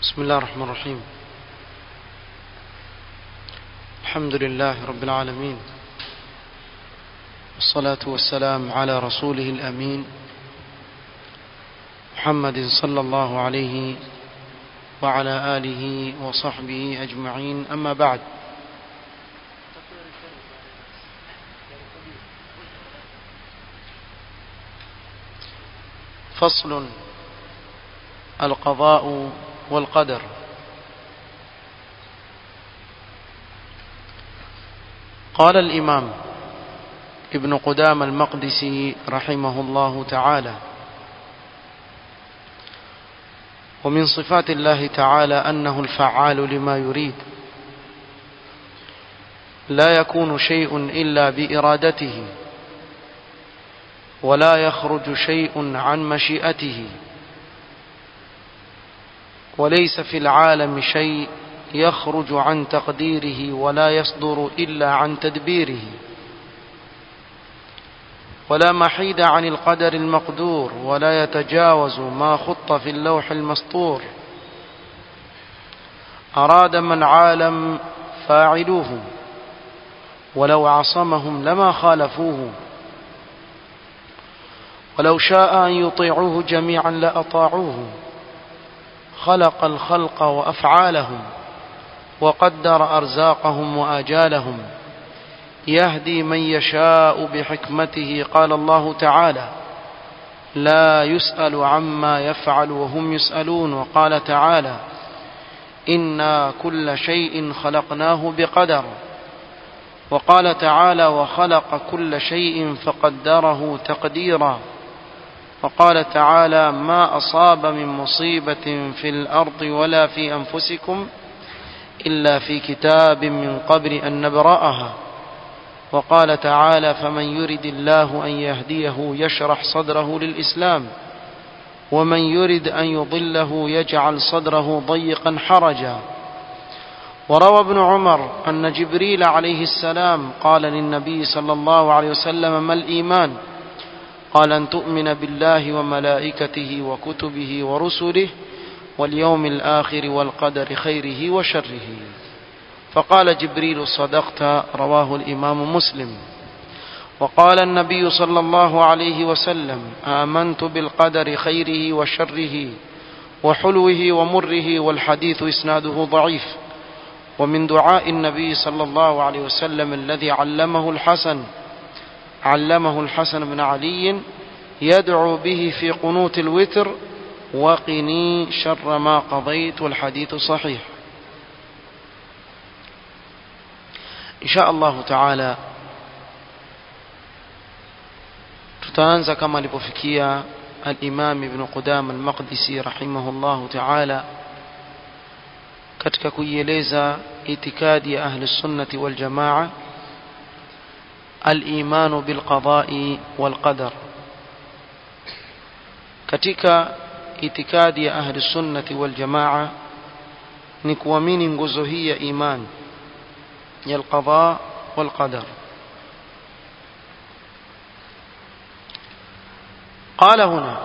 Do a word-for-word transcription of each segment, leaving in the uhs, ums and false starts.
بسم الله الرحمن الرحيم. الحمد لله رب العالمين، والصلاة والسلام على رسوله الأمين محمد صلى الله عليه وعلى آله وصحبه أجمعين. أما بعد، فصل: القضاء والقدر. قال الإمام ابن قدامة المقدسي رحمه الله تعالى: ومن صفات الله تعالى أنه الفعال لما يريد، لا يكون شيء إلا بإرادته، ولا يخرج شيء عن مشيئته، وليس في العالم شيء يخرج عن تقديره ولا يصدر إلا عن تدبيره، ولا محيد عن القدر المقدور، ولا يتجاوز ما خط في اللوح المسطور. أراد من عالم فاعلوه، ولو عصمهم لما خالفوه، ولو شاء أن يطيعوه جميعا لأطاعوه. خلق الخلق وأفعالهم، وقدر أرزاقهم وآجالهم، يهدي من يشاء بحكمته. قال الله تعالى: لا يسأل عما يفعل وهم يسألون. وقال تعالى: إنا كل شيء خلقناه بقدر. وقال تعالى: وخلق كل شيء فقدره تقديرا. وقال تعالى: ما أصاب من مصيبة في الأرض ولا في أنفسكم إلا في كتاب من قبل أن نبرأها. وقال تعالى: فمن يرد الله أن يهديه يشرح صدره للإسلام، ومن يرد أن يضله يجعل صدره ضيقا حرجا. وروى ابن عمر أن جبريل عليه السلام قال للنبي صلى الله عليه وسلم: ما الإيمان؟ قال: أن تؤمن بالله وملائكته وكتبه ورسله واليوم الآخر والقدر خيره وشره. فقال جبريل: صدقت. رواه الإمام مسلم. وقال النبي صلى الله عليه وسلم: آمنت بالقدر خيره وشره وحلوه ومره. والحديث إسناده ضعيف. ومن دعاء النبي صلى الله عليه وسلم الذي علمه الحسن علمه الحسن بن علي يدعو به في قنوت الوتر: وقني شر ما قضيت. والحديث صحيح. إن شاء الله تعالى tutaanza kama alipofikia al-Imam Ibn Qudama al-Maqdisi rahimahullahu ta'ala katika kuieleza itikadi ya ahli sunnati wal jamaa, al-imanu bil qada'i wal qadar. Katika itikadi ya ahli sunnati wal jamaa ni kuamini nguzo hii ya imani ya al-qada' wal qadar. قال هنا: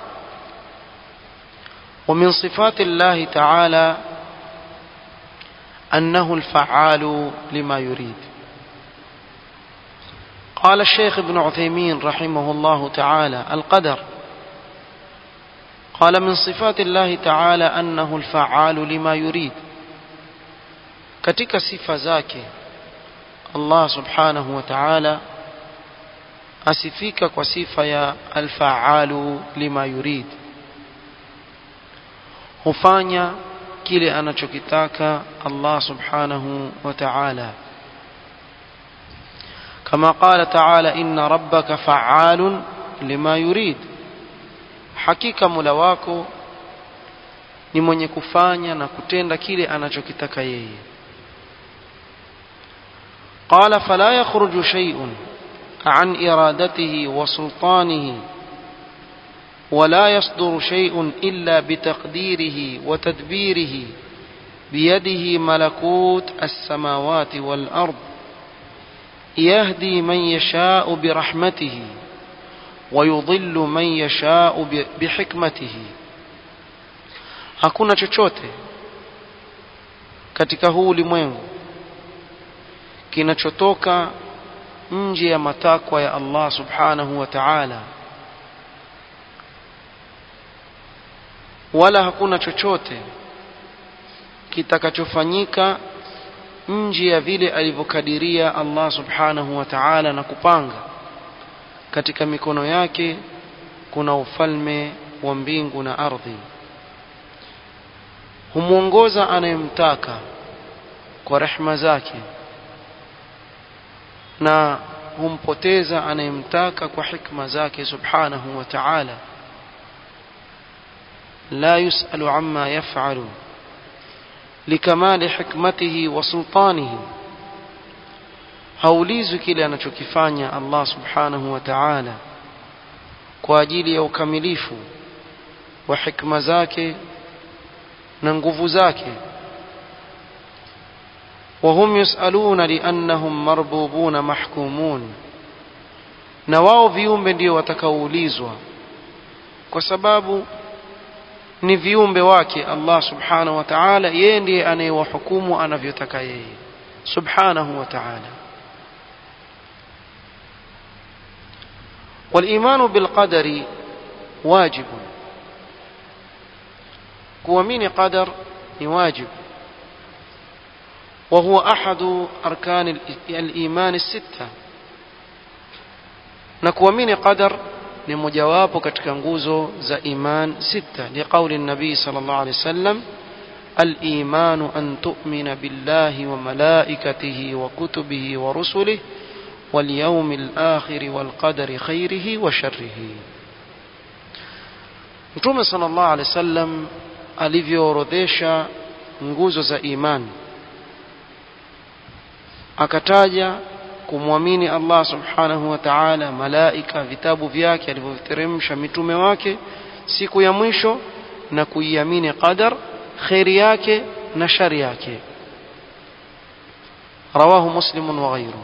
ومن صفات الله تعالى أنه الفعال لما يريد. قال الشيخ ابن عثيمين رحمه الله تعالى: القدر. قال: من صفات الله تعالى أنه الفعال لما يريد. katika sifa zake Allah subhanahu wa ta'ala asifika kwa sifa ya al-fa'alu lima yurid, hufanya kile anachokitaka Allah subhanahu wa ta'ala, kama qala ta'ala: inna rabbaka fa'alun lima yurid, hakika Mola wako ni mwenye kufanya na kutenda kile anachokitaka yeye. قال: فلا يخرج شيء عن إرادته وسلطانه، ولا يصدر شيء إلا بتقديره وتدبيره، بيده ملكوت السماوات والأرض، يهدي من يشاء برحمته ويضل من يشاء بحكمته. hakuna chochote katika huu ulimwengu kinachotoka nje ya matakwa ya Allah subhanahu wa ta'ala, wala hakuna chochote kitakachofanyika nje ya vile alivyokadiria Allah subhanahu wa ta'ala na kupanga. Katika mikono yake kuna ufalme wa mbingu na ardhi. Humuongoza anayemtaka kwa rehema zake na humpoteza anayemtaka kwa hikma zake subhanahu wa ta'ala. la yusalu amma yaf'alu likamali hikmatihi wa sultanihi, haulizwi kile anachokifanya Allah subhanahu wa ta'ala kwa ajili ya ukamilifu wa hikma zake na nguvu zake. وهم يسألون لأنهم مربوبون محكومون, na wao viumbe ndio watakaoulizwa kwa sababu ni viumbe wake Allah subhanahu wa ta'ala. Yeye ndiye anayewahukumu anavyotaka yeye subhanahu wa ta'ala. والإيمان بالقدر واجب, kuamini qadar ni wajib, وهو أحد أركان الإيمان الستة, نكوامين قدر لمجواب katika nguzo za iman sita, لقول النبي صلى الله عليه وسلم الإيمان أن تؤمن بالله وملائكته وكتبه ورسله واليوم الآخر والقدر خيره وشره. Mtume صلى الله عليه وسلم alivyoorodhesha nguzo za imani, akataja kumwamini Allah subhanahu wa ta'ala, malaika, vitabu vyake alivyoviteremsha, mitume wake, siku ya mwisho, na kuiamini qadar, khairi yake na shari yake. رواه مسلم وغيره.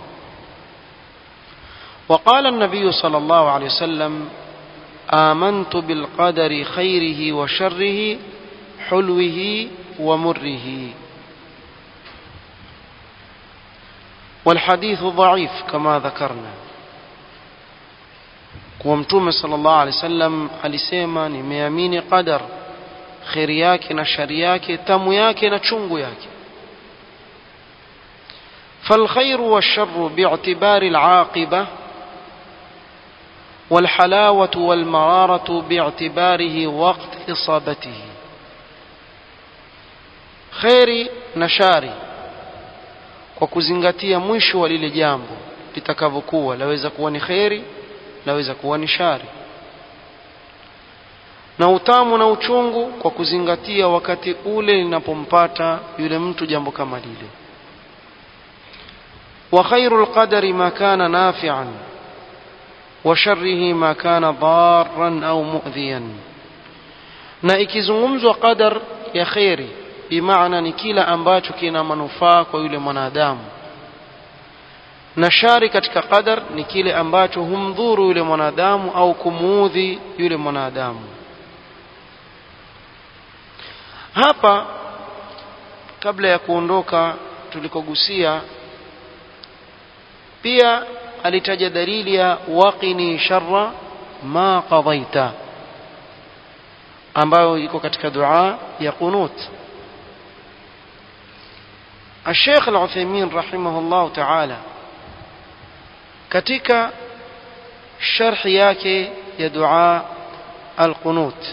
وقال النبي صلى الله عليه وسلم آمنت بالقدر خيره وشره حلوه ومره. والحديث ضعيف كما ذكرنا. ومتوم صلى الله عليه وسلم alisema nimeamini qadar, khairi yake na shari yake, tamu yake na chungu yake. فالخير والشر باعتبار العاقبة، والحلاوة والمرارة باعتباره وقت إصابته. خيري نشاري kwa kuzingatia mwisho wa lile jambo litakavyokuwa, laweza kuwa ni khairi, laweza kuwa ni shari. Na utamu na uchungu kwa kuzingatia wakati ule linapompata yule mtu jambo kama lile. wa khairul qadari ma kana nafi'an wa sharrihi ma kana darran au mu'dhiyan. Na ikizungumzwa qadar ya khairi, bimaana ni kila ambacho kina manufaa kwa yule mwanadamu, na shari katika qadar ni kile ambacho humdhuru yule mwanadamu au kumuudhi yule mwanadamu. Hapa kabla ya kuondoka tulikogusia pia alitaja dalili ya waqini sharra ma qadaita, ambayo iko katika dua ya qunut. الشيخ العثيمين رحمه الله تعالى katika sharh yake ya dua al-qunut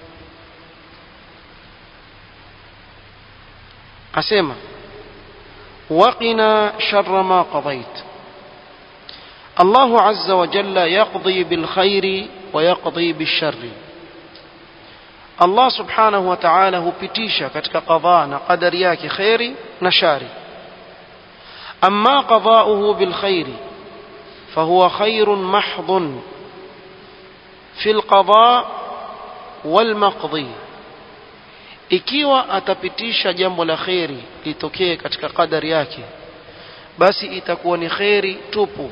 asema waqina sharra ma qadait. الله عز وجل يقضي بالخير ويقضي بالشر. Allah subhanahu wa ta'ala hupitisha katika qadha na qadari yake khairi na shari. Amma qada'uhu bil khairi fahuwa khairun mahdhun fi al qada' wal maqdi. Ikiwa atapitisha jambo la khairi litokee katika qadari yake, basi itakuwa ni khairi tupu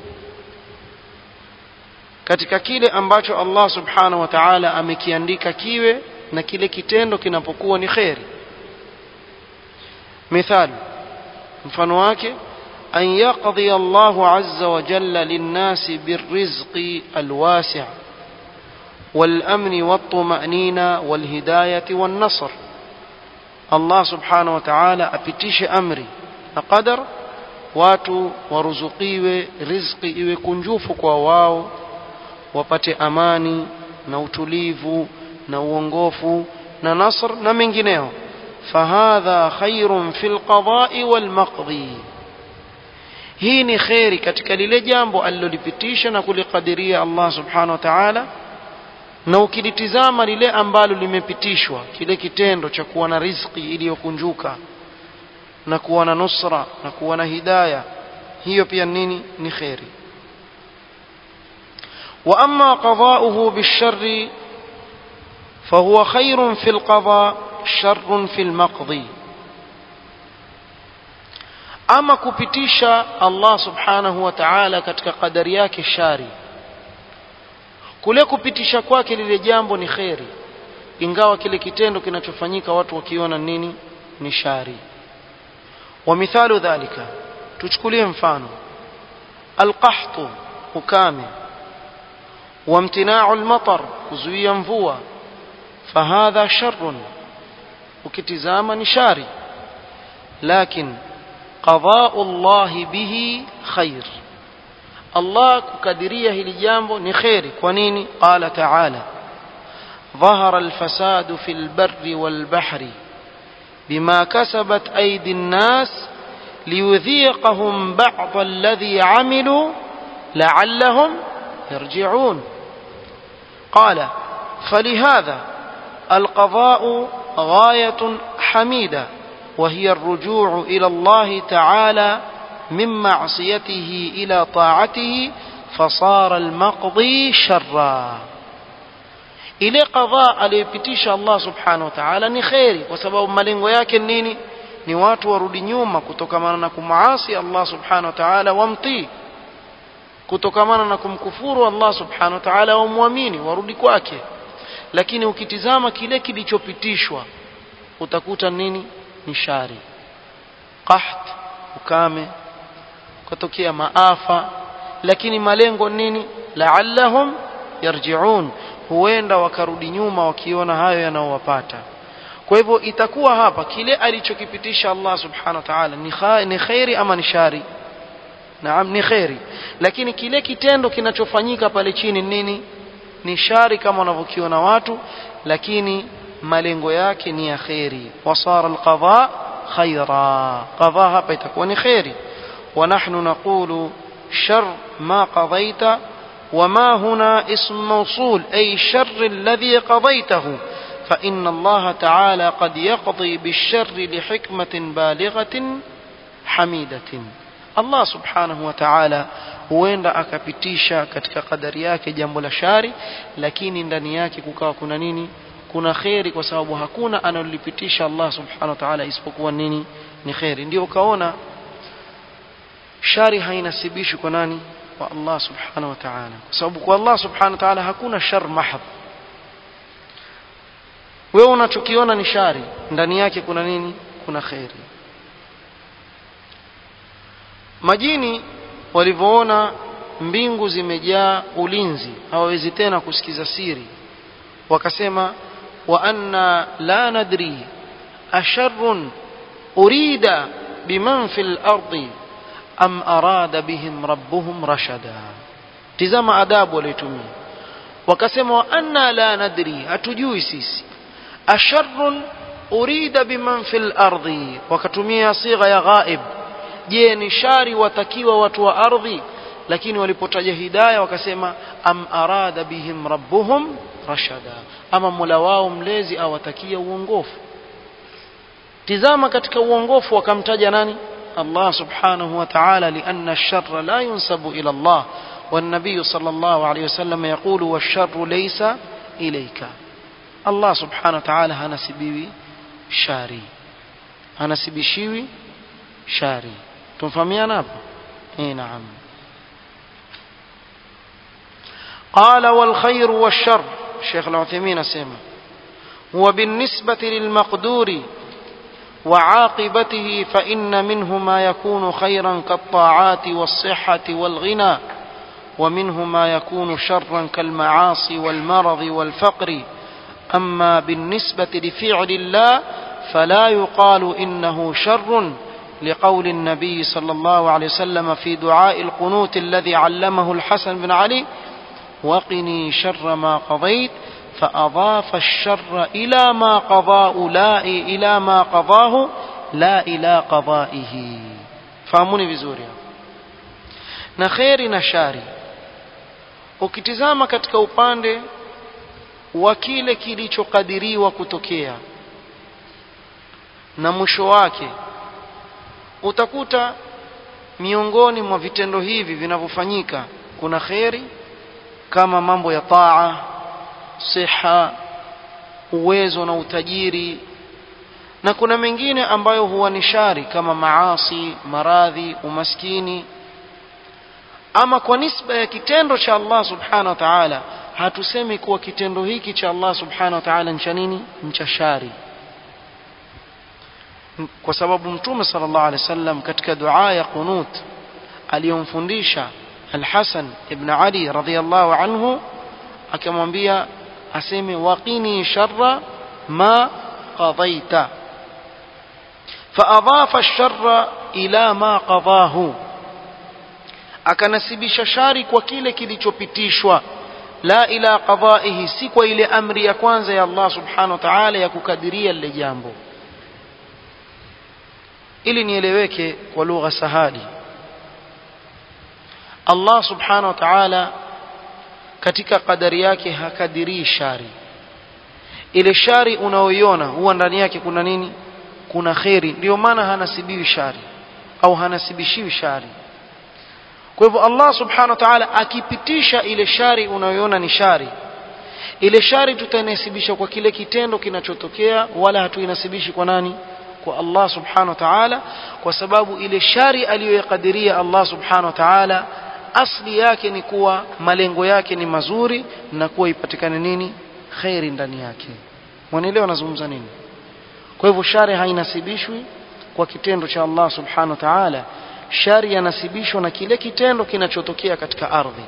katika kile ambacho Allah subhanahu wa ta'ala amekiandika kiwe, na kile kitendo kinapokuwa ni khairi. مثال mfano wake an yaqdi Allahu azza wa jalla lin-nasi bir-rizqi al-wasi' wal-amni wat-tuma'nina wal-hidayati wan-nasr. Allah subhanahu wa ta'ala apitishe amri na qadar watu waruzukiwe riziki iwe kunjufu kwa wao, wapate amani na utulivu na uongofu na nasr na mengineo. Fahadha khairun fil qada'i wal maqdi, hii ni khairi katika lile jambo alilolipitisha na kulikadiria Allah subhanahu wa ta'ala, na ukilitizama lile ambalo limepitishwa, kile kitendo cha kuwa na riziki iliyokunjuka na kuwa na nusra na kuwa na hidayah, hiyo pia nini? Ni khairi. Wa amma qada'uhu bish-sharri fahuwa khairun fil qada' sharrun fil maqdi. Ama kupitisha Allah subhanahu wa ta'ala katika kadari yake shari, kule kupitisha kwake lile jambo ni khairi, ingawa kile kitendo kinachofanyika watu wakiona nini? Ni shari. Wa mithalu dhalika, tuchukulie mfano alqahtu, ukame, wa imtina'u almatar, kuzuia mvua, fahadha sharrun, ukitizama ni shari, lakin qada'u Allah bihi khair, Allah kukadiria hili jambo ni khairi. Kwa nini? Qala ta'ala dhahara alfasadu fil barri wal bahri bima kasabat aydi an-nas liyudhiqahum ba'd alladhi 'amilu la'allahum yarji'un. qala falihadha alqada'u ghayatun hamida وهي الرجوع إلى الله تعالى من معصيته إلى طاعته فصار المقضي شرا. إلى قضاء aliyopitisha Allah subhanahu wa ta'ala ni khairi, kwa sababu malengo yake nini? Ni watu warudi nyuma kutokamana na kumaasi Allah subhanahu wa ta'ala, wamtii, kutokamana na kumkufuru Allah subhanahu wa ta'ala, wamwamini, warudi kwake. Lakini ukitizama kile kilichopitishwa utakuta nini? Ni shari. Qaht, ukame, kutokea maafa, lakini malengo nini? La'allahum yarji'un, huenda wakarudi nyuma wakiona hayo yanayowapata. Kwa hivyo itakuwa hapa kile alichokipitisha Allah subhanahu wa ta'ala ni khairi ama ni shari? Naam, ni khairi, lakini kile kitendo kinachofanyika pale chini nini? Ni shari kama wanavyokiona watu, lakini malengo yake ni ya khairi. Wasara alqada khaira, qada hapa itakuwa ni khairi. Wa nahnu naqulu shar ma qadaita, وما هنا اسم موصول أي الشر الذي قضيته، فإن الله تعالى قد يقضي بالشر لحكمة بالغة حميدة. الله سبحانه وتعالى huenda akapitisha katika kadari yake jambo la shari, lakini ndani yake kukawa kuna nini? Kuna khairi, kwa sababu hakuna analolipitisha Allah subhanahu wa ta'ala isipokuwa nini? Ni khairi. Ndio ukaona shari hainasibishwi kwa nani? Kwa Allah subhanahu wa ta'ala, kwa sababu kwa Allah subhanahu wa ta'ala hakuna shar mahab. Wewe unachokiona ni shari, ndani yake kuna nini? Kuna khairi. Majini walivyoona mbingu zimejaa ulinzi, hawawezi tena kusikiza siri, wakasema wa anna la nadri asharrun urida biman fil ardi am arada bihim rabbuhum rashada. Tizama adabu walitumia, wakasema wa anna la nadri, hatujui sisi, asharrun urida biman fil ardi, wakatumia sigha ya ghaib. Je, ni shari watakiwa watu wa ardhi? Lakini walipotaja hidayah wakasema am arada bihim rabbuhum rashada, ama Mola wao mlezi awatakia uongofu. Tizama katika uongofu wakamtaja nani? Allah subhanahu wa ta'ala, lianna ash-sharra la yunsabu ila Allah, والنبي صلى الله عليه وسلم يقول والشر ليس إليك. الله سبحانه وتعالى hanasibiwi shari, hanasibishiwi shari. Tumfahamiana hapo? Eh, naam. قال والخير والشر، الشيخ العثيمين اسمع، هو بالنسبة للمقدور وعاقبته فإن منه ما يكون خيرا كالطاعات والصحة والغنى ومنه ما يكون شرا كالمعاصي والمرض والفقر أما بالنسبة لفعل الله فلا يقال إنه شر لقول النبي صلى الله عليه وسلم في دعاء القنوت الذي علمه الحسن بن علي وقني شر ما قضيت فأضاف الشر إلى ما قضاه لا إلى ما قضاه لا إلى قضائه. fahamuni vizuri na khairi na shari ukitizama katika upande wa kile kilichokadiriwa kutokea na mwisho wake utakuta miongoni mwa vitendo hivi vinavyofanyika kuna khairi kama mambo ya taa, siha, uwezo na utajiri, na kuna mengine ambayo huwa ni shari kama maasi, maradhi, umaskini. Ama kwa nisba ya kitendo cha Allah subhanahu wa ta'ala hatusemi kuwa kitendo hiki cha Allah subhanahu wa ta'ala ni cha nini? Ni cha shari. Kwa sababu Mtume sallallahu alaihi wasallam katika dua ya qunut aliyomfundisha Al-Hasan ibn Ali radhiyallahu anhu akamwambia aseme waqini sharra ma qadaita faadhafa ash-sharra ila ma qadahu, akanasibisha shari kwa kile kilichopitishwa, la ila qadaihi, si kwa ile amri ya kwanza ya Allah subhanahu wa ta'ala ya kukadiria lile jambo. Ili nieleweke kwa lugha sahali, Allah subhanahu wa ta'ala katika kadari yake hakadirii shari. Ile shari unaoiona huwa ndani yake kuna nini? Kuna khairi. Ndio maana hanasibiwi shari au hanasibishiwi shari. Kwa hivyo Allah subhanahu wa ta'ala akipitisha ile shari unayoiona ni shari, ile shari tutainasibisha kwa kile kitendo kinachotokea, wala hatuinasibishi kwa nani? Kwa Allah subhanahu wa ta'ala, kwa sababu ile shari aliyoyakadiria Allah subhanahu wa ta'ala asli yake ni kuwa malengo yake ni mazuri na kuwa ipatikane nini? Khairi ndani yake. Mwanaelewa nazungumza nini? Kwa hivyo shari hainasibishwi kwa kitendo cha Allah subhanahu wa ta'ala, shari yanasibishwa na kile kitendo kinachotokea katika ardhi.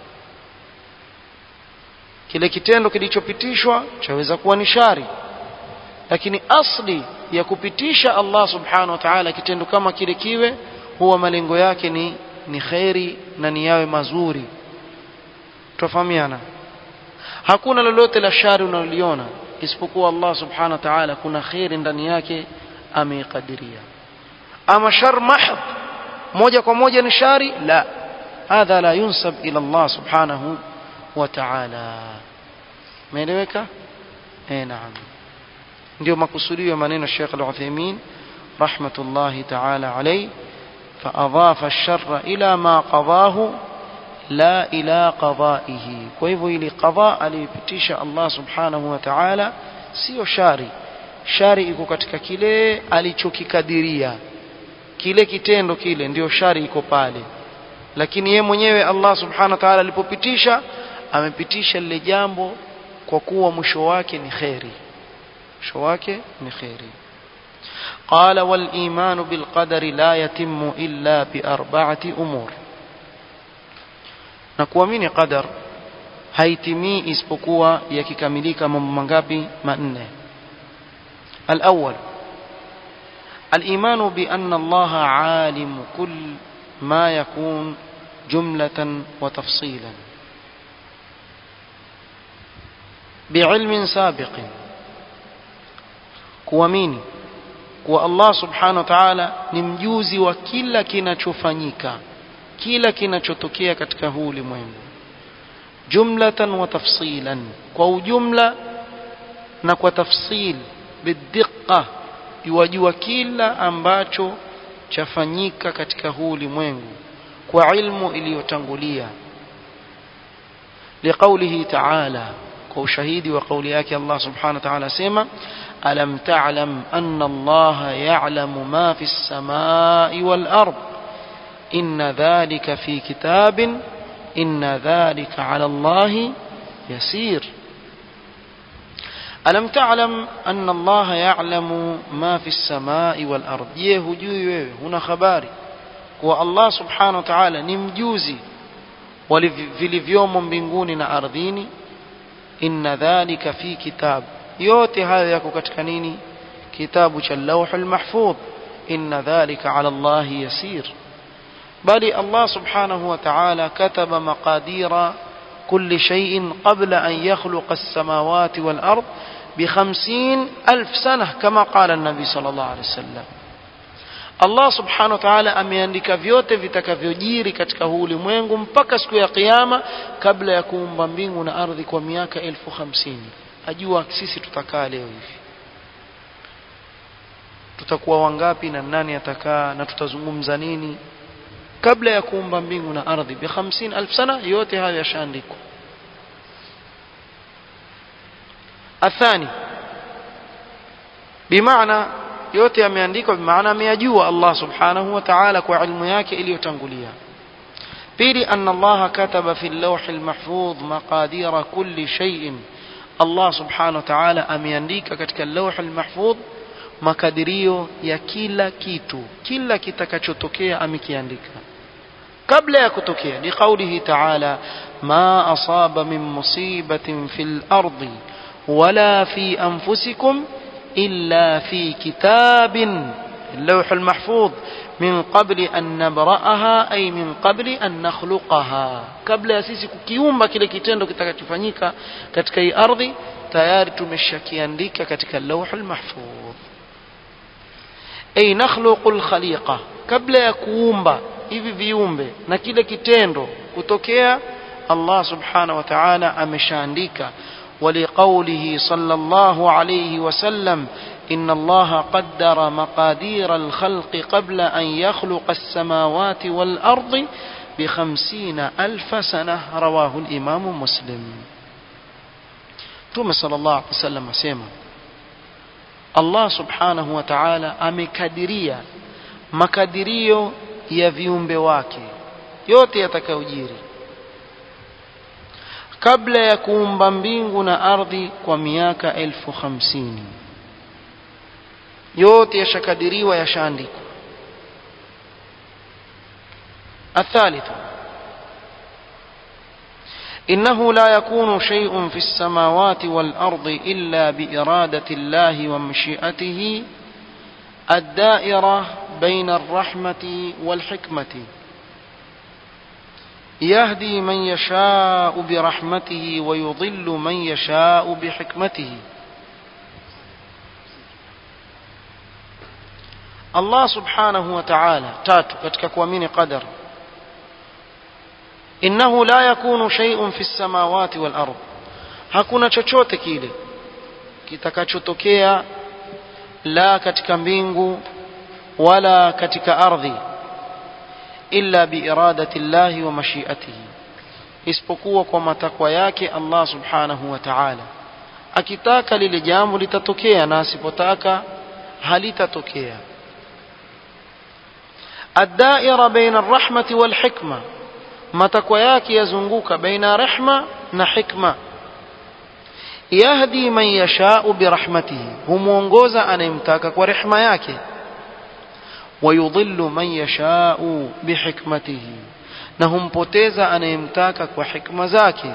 Kile kitendo kilichopitishwa chaweza kuwa ni shari, lakini asli ya kupitisha Allah subhanahu wa ta'ala kitendo kama kile kiwe huwa malengo yake ni ni khairi na ni yawe mazuri. Tufahamiana? Hakuna lolote la shari unaliona isipokuwa Allah subhanahu wa ta'ala kuna khairi ndani yake ameikadiria. Ama shar mahd moja kwa moja ni shari, la, hadha la yunsab ila Allah subhanahu wa ta'ala. Umeeleweka? Eh, naam. ndio makusudio ya maneno Sheikh Al-Uthaymeen rahmatullahi ta'ala alayhi, فأضاف الشر إلى ما قضاه لا إلى قضائه. kwa hivyo ile qadha aliyopitisha Allah subhanahu wa ta'ala sio shari. Shari iko katika kile alichokikadiria, kile kitendo kile ndio shari iko pale, lakini yeye mwenyewe Allah subhanahu wa ta'ala alipopitisha amepitisha lile jambo kwa kuwa mwisho wake ni khairi, mwisho wake ni khairi. قال والإيمان بالقدر لا يتم إلا بأربعة أمور. نكوامini قدر haitimii isipokuwa yakikamilika mambo mangapi? Manne. الأول الإيمان بأن الله عالم كل ما يكون جملة وتفصيلا بعلم سابق. kuamini kwa Allah subhanahu wa ta'ala ni mjuzi wa kila kinachofanyika, kila kinachotokea katika huu ulimwengu, jumlatan wa tafsilan, kwa ujumla na kwa tafsil, bidiqqa, yajua kila ambacho chafanyika katika huu ulimwengu kwa ilmu iliyotangulia. liqaulihi ta'ala, kwa ushahidi wa kauli yake Allah subhanahu wa ta'ala sema ألم تعلم أن الله يعلم ما في السماء والأرض إن ذلك في كتاب إن ذلك على الله يسير. alam ta'lam anna Allah ya'lamu ma fi as-samai wal ard, je hujui wewe, huna habari kuwa Allah subhanahu wa ta'ala ni mjuzi wa vilivyomo mbinguni na ardhini? Inna dhalika fi kitab, yote hayo yako katika nini? Kitabu cha Lawhul Mahfudh. Inna dhalika ala Allah yasir, bali Allah subhanahu wa ta'ala kataba maqadira kulli shay'in qabla an yakhluqa as-samawati wal ard bi khamsin alf sana, kama qala an-nabi sallallahu alayhi wasallam. Allah subhanahu wa ta'ala ameandika vyote vitakavyojiri katika huu ulimwengu mpaka siku ya kiyama, kabla ya kuumba mbingu na ardhi kwa miaka elfu hamsini. Ajua sisi tutakaa leo hivi, tutakuwa wangapi na nani atakaa na tutazungumza nini kabla ya kuumba mbingu na ardhi bi khamsin alf sana, yote haya yashaandikwa. Athani, bimaana yote yameandikwa, bimaana ameyajua Allah subhanahu wa ta'ala kwa ilmu yake iliyotangulia. Pili, anna Allah kataba fi al-lawhil mahfudh maqadira kulli shay'in, Allah subhanahu wa ta'ala ameandika katika al-lawhil mahfudh makadirio ya kila kitu, kila kitakachotokea amekiandika kabla ya kutokea. Ni kaulihi ta'ala, ma asaba min musibatin fil ardi wala fi anfusikum illa fi kitabin اللوح المحفوظ من قبل أن نبرأها أي من قبل أن نخلقها, kabla ya sisi kukiumba kile kitendo kitakachofanyika katika hii ardhi tayari tumeshakiandika katika اللوح المحفوظ. Ay nakhluqul khaliqa, kabla ya kuumba hivi viumbe na kile kitendo kutokea, Allah subhanahu wa ta'ala ameshaandika. ولقوله صلى الله عليه وسلم إن الله قدر مقادير الخلق قبل أن يخلق السماوات والأرض بخمسين ألف سنة، رواه الإمام مسلم. ثم صلى الله عليه وسلم سيما Allah subhanahu wa ta'ala amekadiria makadirio ya viumbe wake yote yatakayojiri kabla ya kuumba mbingu na ardhi kwa miaka elfu hamsini. Yote yashakadiriwa, yashaandikwa. الثالث إنه لا يكون شيء في السماوات والأرض إلا بإرادة الله ومشيئته الدائرة بين الرحمة والحكمة، يهدي من يشاء برحمته ويضل من يشاء بحكمته. الله سبحانه وتعالى تاتو katika kuamini qadar, innahu la yakunu shay'un fi samawati wal ard, hakuna chochote kile kitakachotokea la katika mbingu wala katika ardhi illa bi iradati llahi wa mashiatihi, isipokuwa kwa matakwa yake Allah subhanahu wa ta'ala. Akitaka lile jambo litatokea na asipotaka halitatokea. ad-da'ira baina ar-rahmati wal hikma, matakwa yake yazunguka baina rehma na hikma. Yahdi man yasha'u bi rahmatihi, humuongoza anayemtaka kwa rehma yake. Wayudhillu man yasha'u bi hikmatihi, na humpoteza anayemtaka kwa hikma zake.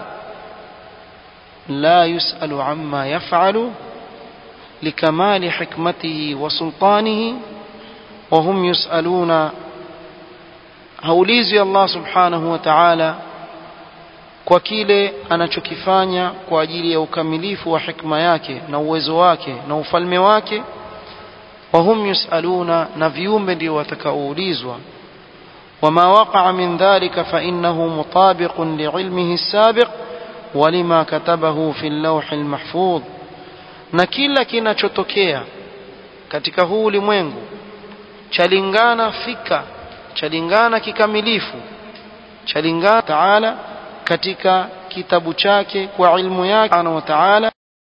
La yus'alu amma yaf'alu likamali hikmatihi wa sultanihi wa hum yus'aluna, haulizwi Allah subhanahu wa ta'ala kwa kile anachokifanya kwa ajili ya ukamilifu wa hikma yake na uwezo wake na ufalme wake. Wa hum yusaluna, na viumbe ndio watakaoulizwa. Wama waqa'a min dhalika fa innahu mutabiqun li'ilmihi as-sabiq wa lima katabahu fi al-lawh al-mahfudh, na kila kinachotokea katika huu ulimwengu chalingana fika, chalingana kikamilifu, chalingana Ta'ala katika kitabu chake kwa ilmu yake na Ta'ala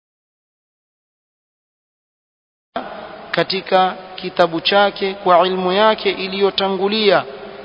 katika kitabu chake kwa ilmu yake iliyotangulia,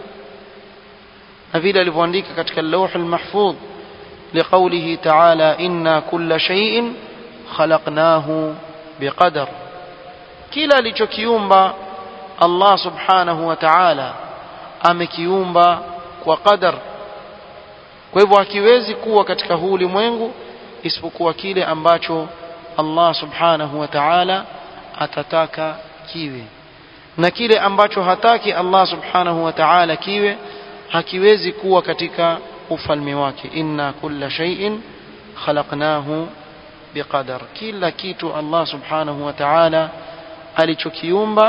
na vile alivyoandika katika al-lawh al-mahfudh liqaulihi ta'ala inna kulla shay'in khalaqnahu biqadar, kila alichokiumba Allah subhanahu wa ta'ala amekiumba kwa qadar. Kwa hivyo hakiwezi kuwa katika huu ulimwengu isipokuwa kile ambacho Allah subhanahu wa ta'ala atataka kiwe, na kile ambacho hataki Allah subhanahu wa ta'ala kiwe hakiwezi kuwa katika ufalme wake. Inna kulla shay'in khalaqnahu biqadar, kila kitu Allah subhanahu wa ta'ala alichokiumba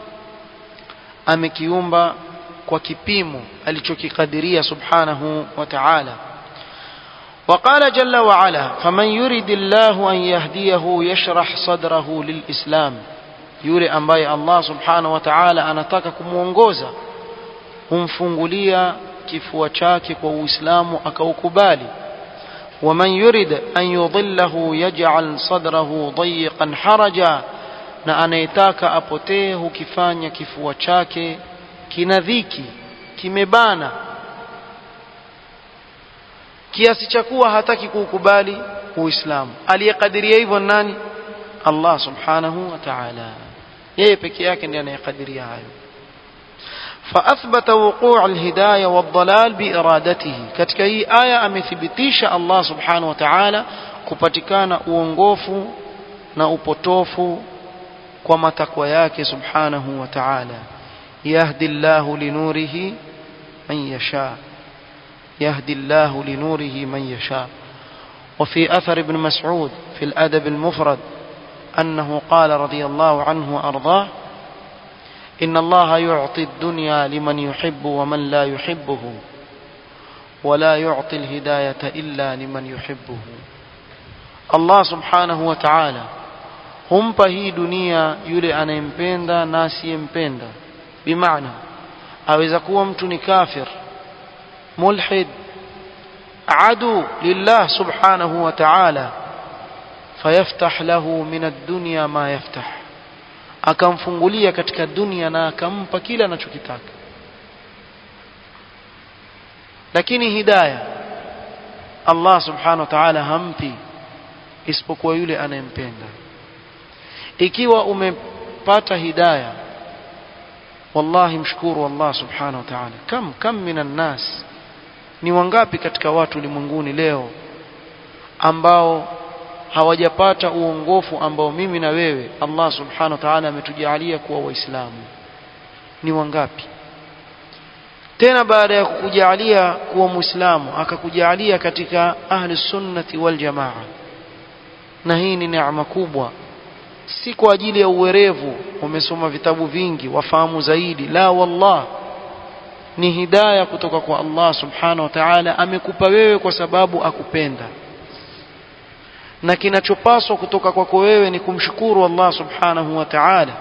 amekiumba kwa kipimo alichokikadiria subhanahu wa ta'ala. وقال جل وعلا فمن يريد الله أن يهديه يشرح صدره للإسلام, yule ambaye Allah subhanahu wa ta'ala anataka kumuongoza humfungulia kifua chake kwa Uislamu akaukubali. ومن يريد أن يضله يجعل صدره ضيقا حرجا, na anayetaka apotee hukifanya kifua chake kinadhiki kimebana kiasi cha kuwa hataki kukubali Uislamu. Aliyekadiria hivyo nani? Allah subhanahu wa ta'ala, yeye peke yake ndiye anayekadiria hayo. فأثبت وقوع الهداية والضلال بإرادته, katika hii aya amethibitisha Allah subhanahu wa ta'ala kupatikana uongofu na upotofu kwa matakwa yake subhanahu wa ta'ala. يهدي الله لنوره من يشاء يهدي الله لنوره من يشاء. وفي أثر ابن مسعود في الأدب المفرد أنه قال رضي الله عنه وأرضاه إن الله يعطي الدنيا لمن يحب ومن لا يحبه ولا يعطي الهداية إلا لمن يحبه. الله سبحانه وتعالى humpa hii dunia yule anayempenda na asiyempenda. Bimaana aweza kuwa mtu ni kafir, mulhid, adu lillah subhanahu wa ta'ala, fayaftah lahu min ad-dunya ma yaftah, akamfungulia katika dunia na akampa kila anachokitaka. Lakini hidayah Allah subhanahu wa ta'ala hampi isipokuwa yule anayempenda. Ikiwa umepata hidayah, wallahi mshukuru Allah subhanahu wa ta'ala. Kam kam minan nas, ni wangapi katika watu ulimwenguni leo ambao hawajapata uongofu ambao mimi na wewe Allah subhanahu wa ta'ala ametujalia kuwa waislamu? Ni wangapi? Tena baada ya kukujalia kuwa muislamu akakujalia katika ahli sunnati wal jamaa, na hii ni neema kubwa, si kwa ajili ya uwerevu umesoma vitabu vingi wafahamu zaidi, la wallah, ni hidayah kutoka kwa Allah subhanahu wa ta'ala. Amekupa wewe kwa sababu akupenda, na kinachopaswa kutoka kwako wewe ni kumshukuru Allah subhanahu wa ta'ala.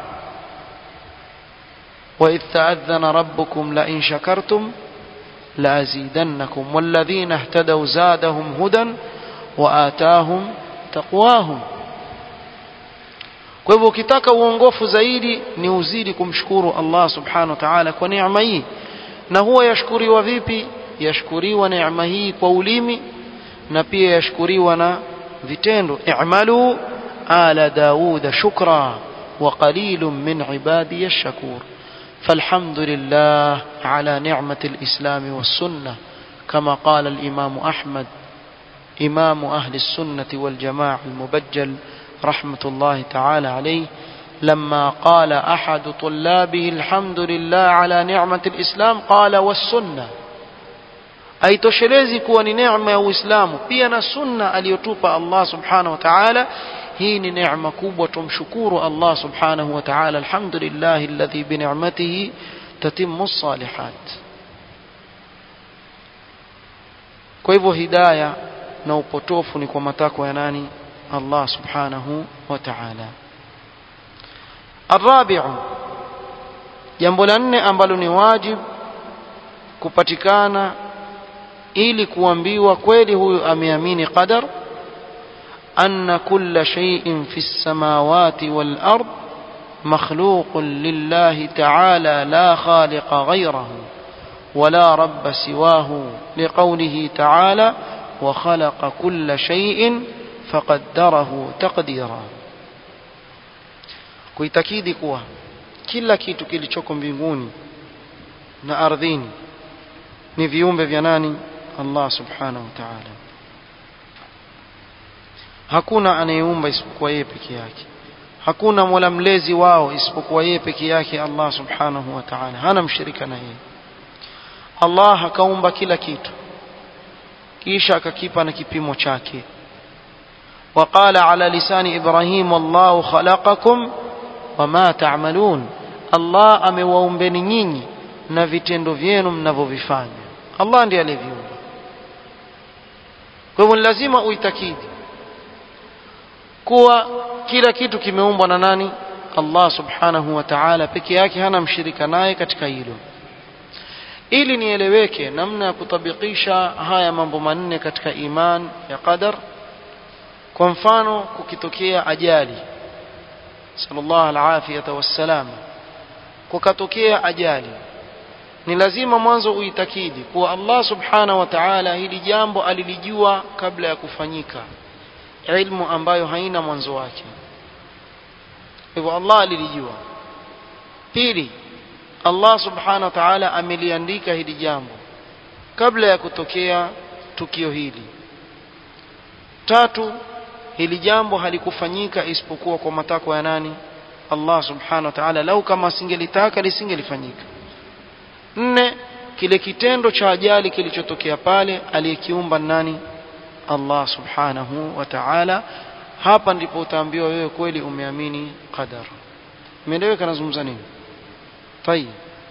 wa idh ta'adhana rabbukum la in shakartum la azidannakum walladhina ihtadaw zadahum hudan wa atahum taqwahum. Kwa hivyo ukitaka uongofu zaidi ni uzidi kumshukuru Allah subhanahu wa ta'ala kwa neema hii. Na huwa yashkuriwa vipi? Yashkuriwa neema hii kwa ulimi na pia yashkuriwa na vitendo. i'malu ala daud shukra wa qalilun min ibadi ash-shakur. falhamdulillah ala ni'mati al-islam was-sunnah kama qala al-imam Ahmad imam ahli as-sunnah wal jamaa al-mubajjal رحمة الله تعالى عليه لما قال أحد طلابه الحمد لله على نعمة الإسلام قال والسنة, أي toshelezi kuwa ni neema ya Uislamu pia na sunna aliyotupa Allah subhanahu wa ta'ala. Hii ni neema kubwa, tumshukuru Allah subhanahu wa ta'ala. alhamdulillah alladhi bi ni'matihi tatimmu as-salihat. Kwa hivyo hidayah na upotofu ni kwa matakwa ya nani? Allah subhanahu wa ta'ala. Arabi'u, jambo la nne ambalo ni wajib kupatikana ili kuambiwa kweli huyu ameamini qadar, anna kulla shay'in fi as-samawati wal ard makhluqun lillahi ta'ala la khaliqa ghayrahu wala rabba siwahu liqawlihi ta'ala wa khalaqa kulla shay'in فقدره تقديرا. kuitakidi kuwa kila kitu kilichoko mbinguni na ardhini ni viumbe vya nani? Allah subhanahu wa ta'ala. Hakuna anayeumba isipokuwa yeye peke yake, hakuna mola mlezi wao isipokuwa yeye peke yake Allah subhanahu wa ta'ala, hana mshirika na yeye. Allah akaumba kila kitu kisha akakipa na kipimo chake. Waqala ala lisani Ibrahim, wallahu khalaqakum wama ta'malun, Allah amewaumbeni nyinyi na vitendo vyenu mnavyovifanya. Allah ndiye aliyeviumba. Kwa hivyo lazima uitakidi kuwa kila kitu kimeumbwa na nani? Allah subhanahu wa ta'ala peke yake, hana mshirika naye katika hilo. Ili nieleweke namna ya kutabikisha haya mambo manne katika iman ya qadar, kwa mfano kukitokea ajali, sallallahu alafiyata wassalam, kukatokea ajali, ni lazima mwanzo uitakidi kuwa Allah subhanahu wa ta'ala hili jambo alilijua kabla ya kufanyika, ilmu ambayo haina mwanzo wake. Hivyo Allah alilijua. Pili, Allah subhanahu wa ta'ala ameliandika hili jambo kabla ya kutokea tukio hili. Tatu, hili jambo halikufanyika isipokuwa kwa matakwa ya nani? Allah subhanahu wa ta'ala. Lau kama asingelitaka lisingelifanyika. Nne, kile kitendo cha ajali kilichotokea pale aliyekiumba nani? Allah subhanahu wa ta'ala. Hapa ndipo utaambiwa wewe kweli umeamini qadar. Umeeleweka nazungumza nini? طيب.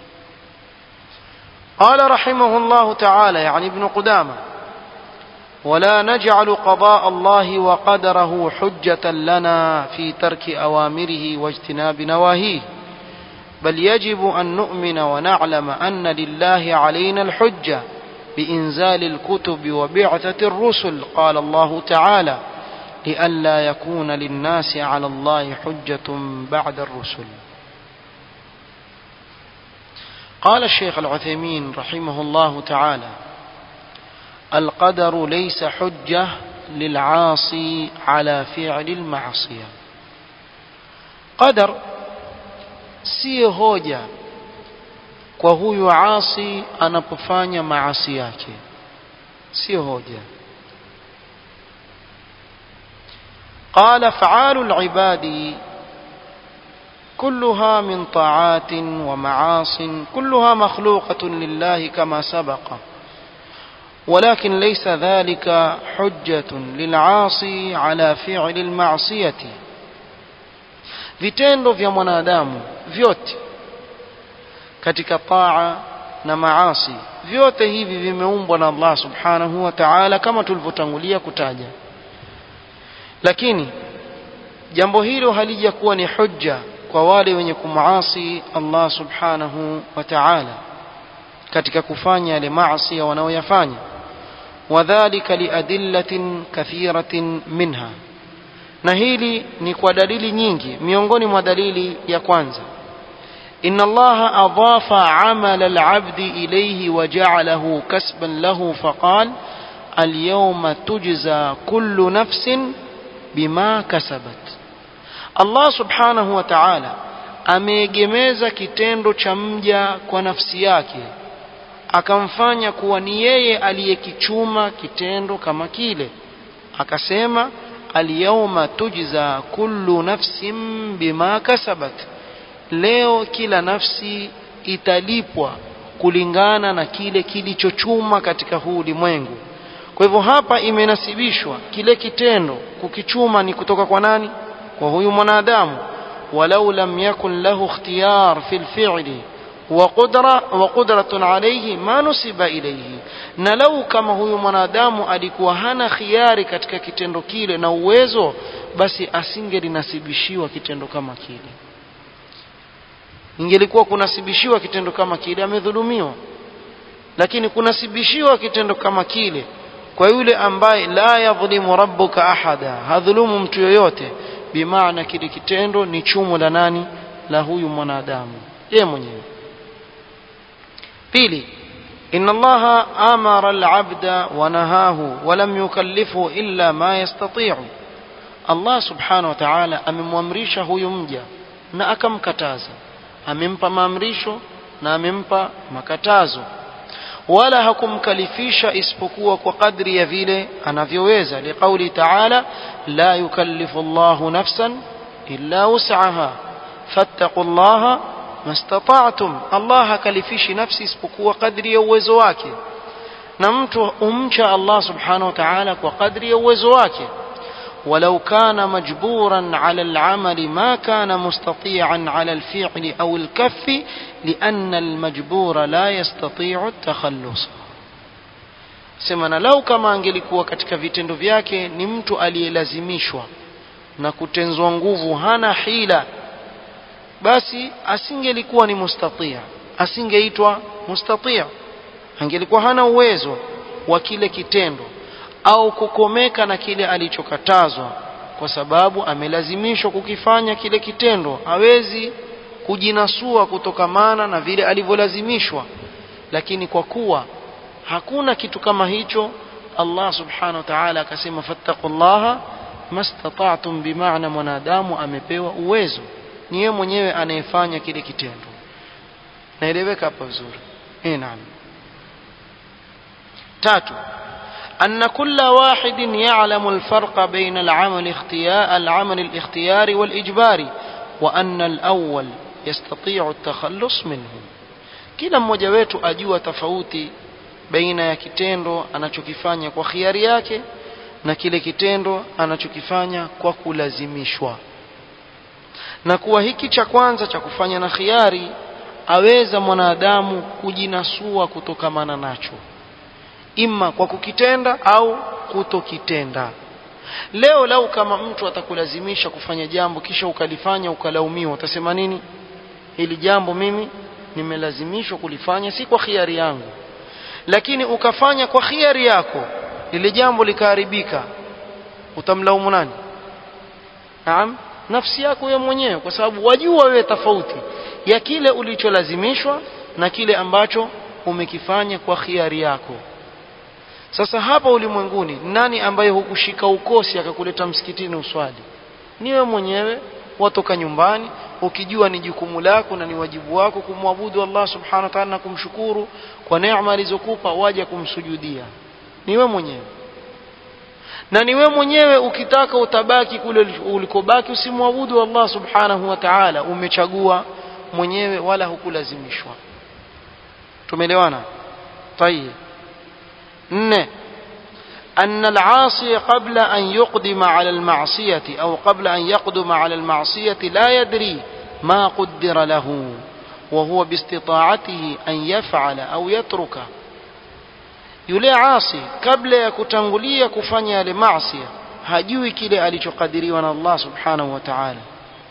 قال رحمه الله تعالى يعني ابن قدامة: ولا نجعل قضاء الله وقدره حجة لنا في ترك أوامره واجتناب نواهيه، بل يجب أن نؤمن ونعلم أن لله علينا الحجة بإنزال الكتب وبعثة الرسل. قال الله تعالى: لئلا يكون للناس على الله حجة بعد الرسل. قال الشيخ العثيمين رحمه الله تعالى: القدر ليس حجة للعاصي على فعل المعصية. قدر si hoja kwa huyu asi anapofanya maasi yake, si hoja. قال: أفعال العباد كلها من طاعات ومعاصٍ كلها مخلوقة لله كما سبق، ولكن ليس ذلك حجة للعاصي على فعل المعصية. vitendo vya mwanadamu vyote katika taa na maasi, vyote hivi vimeumbwa na Allah subhanahu wa ta'ala kama tulivyotangulia kutaja, lakini jambo hilo halijakuwa ni hujja kwa wale wenye kumaasi Allah subhanahu wa ta'ala katika kufanya yale maasi wanaoyafanya. Wadhālika liadillatin kathiratin minha, na hili ni kwa dalili nyingi. Miongoni mwa dalili ya kwanza, inna Allaha adhafa amala al-'abdi ilayhi wa ja'alahu kasban lahu faqala al-yawma tujza kullu nafsin bima kasabat. Allah subhanahu wa ta'ala ameegemeza kitendo cha mja kwa nafsi yake, akamfanya kuwa ni yeye aliyekichuma kitendo kama kile. Akasema al-yawma tujza kullu nafsin bima kasabat, leo kila nafsi italipwa kulingana na kile kilichochuma katika huu ulimwengu. Kwa hivyo hapa imenasibishwa kile kitendo kukichuma ni kutoka kwa nani? Kwa huyu mwanadamu. walau lam yakun lahu ikhtiyar fil fi'li wa qudra wa qudratun alayhi ma nusiba ilayhi, na lau kama huyu mwanadamu alikuwa hana khiari katika kitendo kile na uwezo, basi asingelinasibishiwa kitendo kama kile. Ingelikuwa kunasibishiwa kitendo kama kile amedhulumiwa, lakini kunasibishiwa kitendo kama kile kwa yule ambaye la yadhlimu rabbuka ahada, hadhulumu mtu yoyote, bimaana kile kitendo ni chumo la nani? La huyu mwanadamu yeye mwenyewe. Pili, inna Allaha amara al-'abda wa nahahu wa lam yukallifu illa ma yastati'u. Allah subhanahu wa ta'ala amemwamrisha huyu mja na akamkataza, amempa maamrisho na amempa makatazo, wala hakumkalifisha isipokuwa kwa kadri ya vile anavyoweza. Liqauli ta'ala la yukallifu Allahu nafsan illa wus'aha fattaqullaha mastata'tum. Allah hakalifishi nafsi isipokuwa kadri ya uwezo wake, na mtu umcha Allah subhanahu wa ta'ala kwa kadri ya uwezo wake. ولو كان مجبورا على العمل ما كان مستطيعا على الفعل أو الكف لأن المجبور لا يستطيع التخلص. semana lau kama angelikuwa katika vitendo vyake ni mtu aliyelazimishwa na kutenzwa nguvu, hana hila, basi asingelikuwa ni mustatia, asingeitwa mustatia, angelikuwa hana uwezo wa kile kitendo au kukomeka na kile alichokatazwa, kwa sababu amelazimishwa kukifanya kile kitendo, hawezi kujinasua kutokamana na vile alivyolazimishwa. Lakini kwa kuwa hakuna kitu kama hicho, Allah subhanahu wa ta'ala akasema fattaqullaha mastata'tum, bimaana mwanadamu amepewa uwezo, ni yeye mwenyewe anayefanya kile kitendo. Naeleweka hapa vizuri? Eh, naam. Tatu, أن كل واحد يعلم الفرق بين العمل الاختيار العمل الاختياري والإجباري، وأن الأول يستطيع التخلص منه. kila mmoja wetu ajua tofauti baina ya kitendo anachokifanya kwa khiari yake na kile kitendo anachokifanya kwa kulazimishwa, na kuwa hiki cha kwanza cha kufanya na khiari aweza mwanadamu kujinasua kutokamana nacho, imma kwa kukitenda au kutokitenda. Leo lau kama mtu atakulazimisha kufanya jambo kisha ukalifanya ukalaumiwa, utasema nini? Hili jambo mimi nimelazimishwa kulifanya, si kwa khiari yangu. Lakini ukafanya kwa khiari yako, lile jambo likaharibika, utamlaumu nani? Naam, nafsi yako wewe mwenyewe, kwa sababu wajua wewe tofauti ya kile ulicholazimishwa na kile ambacho umekifanya kwa khiari yako. Sasa hapa ulimwenguni nani ambaye hukushika ukosi akakuleta msikitini uswali? Ni wewe mwenyewe, watoka nyumbani ukijua ni jukumu lako na ni wajibu wako kumwabudu Allah subhanahu wa ta'ala na kumshukuru kwa neema alizokupa, waje kumsujudia. Ni wewe mwenyewe. Na ni wewe mwenyewe ukitaka utabaki kule ulikobaki, usimwabudu Allah subhanahu wa ta'ala, umechagua mwenyewe wala hukulazimishwa. Tumeelewana? Tayeb. نعم. أن العاصي قبل أن يقدم على المعصية أو قبل أن يقدم على المعصية لا يدري ما قدر له وهو باستطاعته أن يفعل أو يترك. yule asi kabla ya kutangulia kufanya yale maasi hajui kile alichokadiriwa na Allah subhanahu wa ta'ala.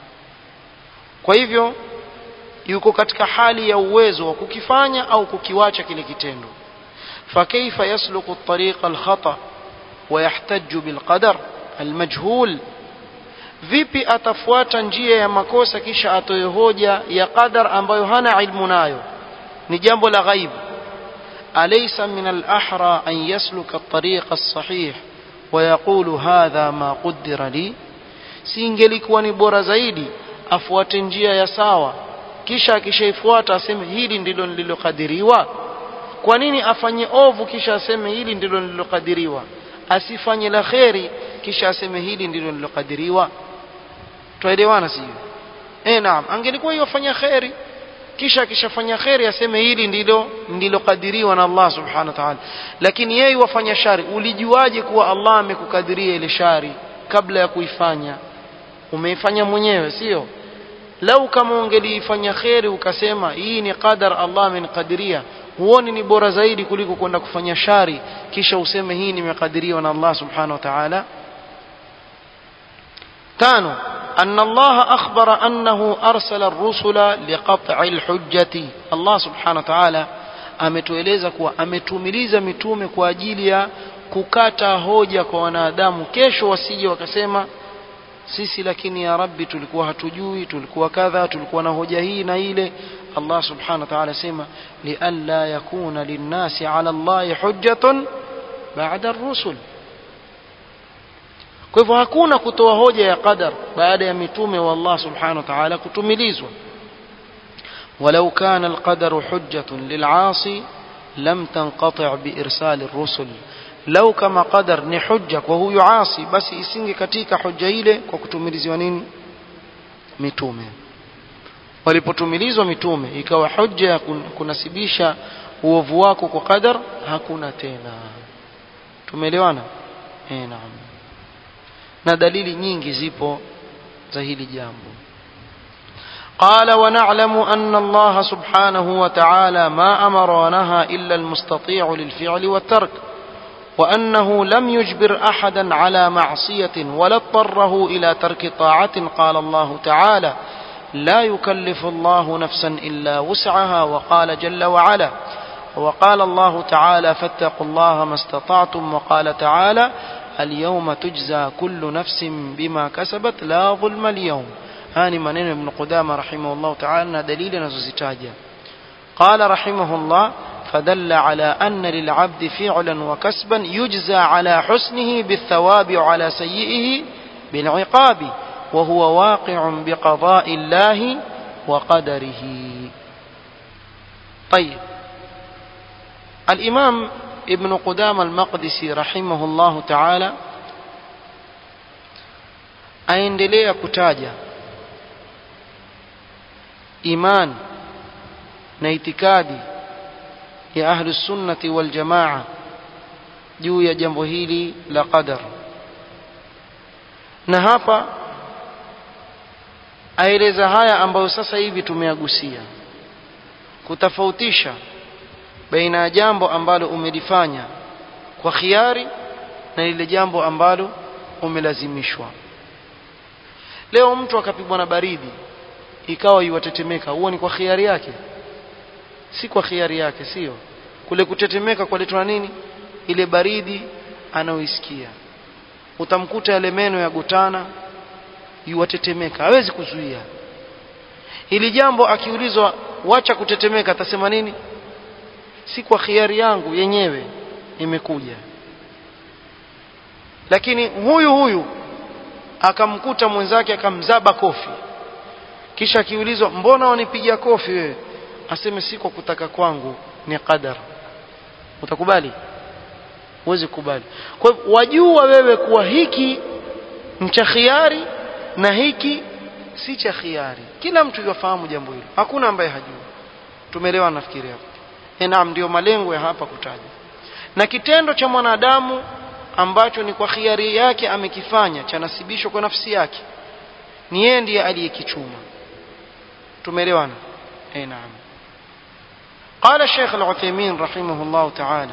Kwa hivyo yuko katika hali ya uwezo wa kukifanya au kukiwacha kile kitendo. فكيف يسلك الطريق الخطأ ويحتج بالقدر المجهول؟ vipi atafuata njia ya makosa kisha atoe hoja ya qadar ambayo hana ilmu nayo, ni jambo la ghaib. alaysa min al-ahra an yasluka at-tariq as-sahih wa yaqulu hadha ma qaddara li? si ingelikuwa ni bora zaidi afuate njia ya sawa kisha akishaifuata aseme hili ndilo nililokadiriwa? Kwa nini afanye ovu kisha aseme hili ndilo nililokadiriwa? Asifanye la khairi kisha aseme hili ndilo nililokadiriwa? Tuelewana sio? Eh, naam. Angelikuwa yofanya khairi kisha akishafanya khairi aseme hili ndilo nililokadiriwa na Allah subhanahu wa ta'ala. Lakini yeye wafanya shari, ulijuaje kuwa Allah amekukadiria ile shari kabla ya kuifanya? Umeifanya mwenyewe, sio? Lau kama ungelifanya khairi ukasema hii ni qadar Allah amenikadiria, huoni ni bora zaidi kuliko kwenda kufanya shari kisha useme hii nimekadiriwa na Allah subhanahu wa ta'ala? Tano, anna Allah akhbara annahu arsala ar-rusula liqat'i al-hujjati. Allah subhanahu wa ta'ala ametueleza kuwa ametumiliza mitume kwa ajili ya kukata hoja kwa wanadamu, kesho wasije wakasema sisi lakini ya Rabbi tulikuwa hatujui, tulikuwa kadha, tulikuwa na hoja hii na ile. Allah subhanahu wa ta'ala sema lialla yakuna linnasi ala Allah hujjatun ba'da ar-rusul. Kwa kwa hivyo hakuna kutoa hoja ya qadar baada ya mitume wa Allah subhanahu wa ta'ala kutumilizwa. walau kana alqadaru hujjatun lil'asi lam tanqati' biirsal ar-rusul, lau kama qadar ni hujja kwa huyu asi basi isinge katika hujja ile kwa kutumiliziwa nini mitume. Walipotumilizwa mitume ikawa hujja ya kunasibisha uovu wako kwa qadar hakuna tena. Tumeelewana? Eh, naam. Na dalili nyingi zipo za hili jambo. قال ونعلم أن الله سبحانه وتعالى ما أمر ونهى إلا المستطيع للفعل والترك، وأنه لم يجبر أحدا على معصية ولا اضطره إلى ترك طاعة. قال الله تعالى لا يكلف الله نفسا إلا وسعها. وقال جل وعلا وقال الله تعالى فاتقوا الله ما استطعتم. وقال تعالى اليوم تجزى كل نفس بما كسبت لا ظلم اليوم. هاني منين ابن قدامة رحمه الله تعالى دليل نزوزتاجا. قال رحمه الله فدل على أن للعبد فعلا وكسبا يجزى على حسنه بالثواب وعلى سيئه بالعقاب، وهو واقع بقضاء الله وقدره. طيب، الإمام ابن قدامة المقدسي رحمه الله تعالى aendelea kutaja iman na itikadi ya ahlu sunnati wal jamaa juu ya jambo hili la qadar. Na hapa aeleza haya ambayo sasa hivi tumeagusia, kutofautisha baina ya jambo ambalo umelifanya kwa khiari na ile jambo ambalo umelazimishwa. Leo mtu akapigwa na baridi ikawa yuwatetemeka, huo ni kwa khiari yake? Si kwa khiari yake, sio. Kule kutetemeka kwa letwa nini? Ile baridi anaoisikia. Utamkuta yale meno ya gutana yuwatetemeka, hawezi kuzuia. Hili jambo akiulizwa wacha kutetemeka atasema nini? Si kwa khiari yangu yenyewe imekuja. Lakini huyu huyu akamkuta mwenzake akamzaba kofi, kisha akiulizwa mbona wanipigia kofi wewe, aseme si kwa kutaka kwangu, ni qadar. Utakubali? Huwezi kubali. Kwa hivyo wajua wewe kuwa hiki ni cha khiari na hiki si cha khiari. Kila mtu yafahamu jambo hilo, hakuna ambaye hajui. Tumeelewa nafikiri hapo? Eh, naam, ndio malengo ya hapa kutaja. Na kitendo cha mwanadamu ambacho ni kwa khiari yake amekifanya, cha nasibisho kwa nafsi yake, ni yeye ndiye aliyekichuma. Tumeelewana? Eh, naam. قال الشيخ العثيمين رحمه الله تعالى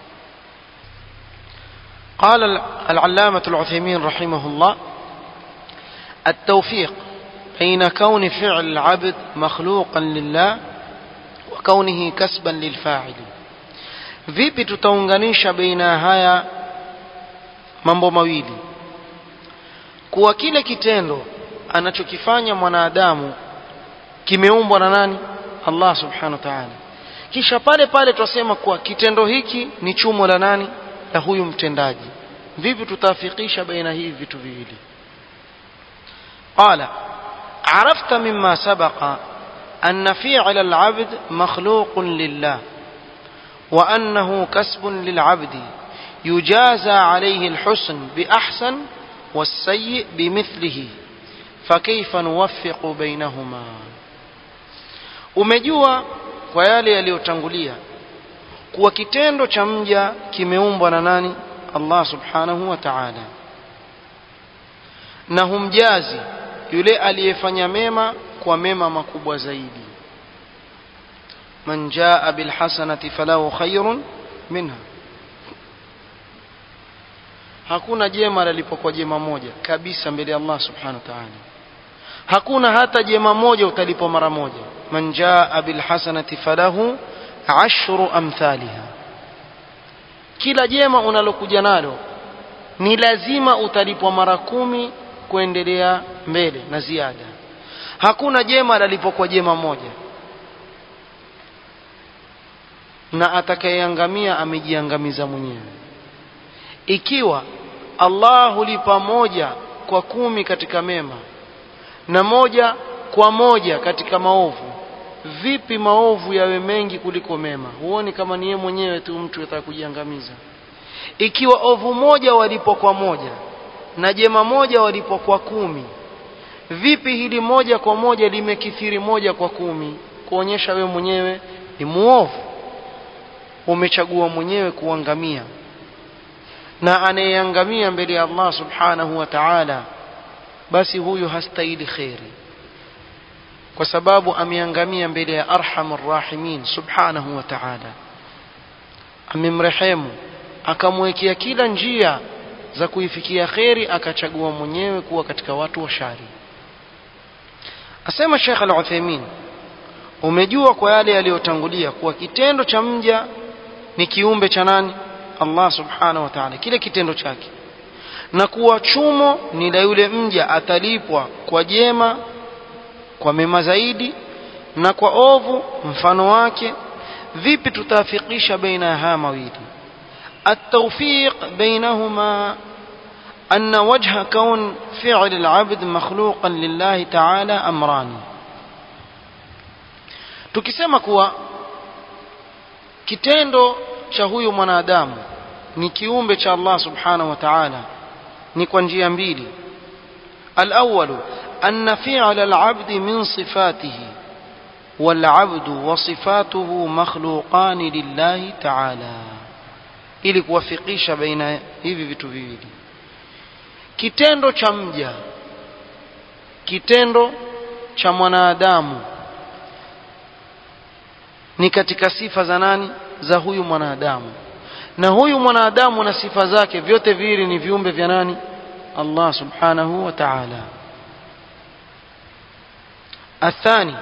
قال العلامة العثيمين رحمه الله التوفيق بين كون فعل العبد مخلوقا لله وكونه كسبا للفاعل. vipi tutaunganisha baina haya mambo mawili, kuwa kile kitendo anachokifanya mwanadamu kimeumbwa na nani? Allah subhanahu wa ta'ala. Kisha pale pale tutasema kuwa kitendo hiki ni chumo la nani? La huyu mtendaji. Vipi tutafikisha baina hivi vitu viwili? qala arafta mimma sabaqa anna fi'l al-'abd makhluqun lillah wa annahu kasbun lil-'abdi yujaza 'alayhi al-husn bi ahsan was-sayyi' bimithlihi fakayfa nuwaffiqu bainahuma. Umejua kwa yale yaliyotangulia kuwa kitendo cha mja kimeumbwa na nani? Allah subhanahu wa ta'ala, na humjazi yule aliyefanya mema kwa mema makubwa zaidi. man jaa bil hasanati falahu khayrun minha. Hakuna jema lilipokuwa jema moja kabisa mbele ya Allah subhanahu wa ta'ala. Hakuna hata jema moja utalipwa mara moja. man jaa bil hasanati falahu ashru amthaliha. Kila jema unalokuja nalo ni lazima utalipwa mara kumi kuendelea mbele na ziada. Hakuna jema lilipokuwa jema moja, na atakayeangamia amejiangamiza mwenyewe. Ikiwa Allah hulipa moja kwa kumi katika mema na moja kwa moja katika maovu, vipi maovu yawe mengi kuliko mema? Huoni kama ni yeye mwenyewe tu mtu ataka kujiangamiza? Ikiwa ovu moja walipo kwa moja na jema moja walipo kwa kumi, vipi hili moja kwa moja limekithiri moja kwa kumi? Kuonyesha wewe mwenyewe ni muovu, umechagua mwenyewe kuangamia. Na anayeangamia mbele ya Allah subhanahu wa ta'ala, basi huyu hastahili khairi, kwa sababu ameangamia mbele ya arhamur rahimin subhanahu wa ta'ala. Amemrehemu, akamwekea kila njia za kuifikia khairi, akachagua mwenyewe kuwa katika watu wa shari. Asema Sheikh Al-Uthaymeen, umejua kwa yale yaliyotangulia kuwa kitendo cha mja ni kiumbe cha nani? Allah subhanahu wa ta'ala, kile kitendo chake, na kuwa chumo ni la yule mja atalipwa kwa jema, kwa mema zaidi, na kwa ovu mfano wake. Vipi tutafikisha baina ya haya mawili? التوفيق بينهما أن وجه كون فعل العبد مخلوقا لله تعالى أمران. tukisema kuwa kitendo cha huyu mwanadamu ni kiumbe cha Allah subhanahu wa ta'ala, ni kwa njia mbili. الأول أن فعل العبد من صفاته والعبد وصفاته مخلوقان لله تعالى. ili kuwafikisha baina hivi vitu viwili, kitendo cha mja, kitendo cha mwanadamu ni katika sifa za nani? Za huyu mwanadamu. Na huyu mwanadamu na sifa zake vyote viwili ni viumbe vya nani? Allah subhanahu wa ta'ala. Athani,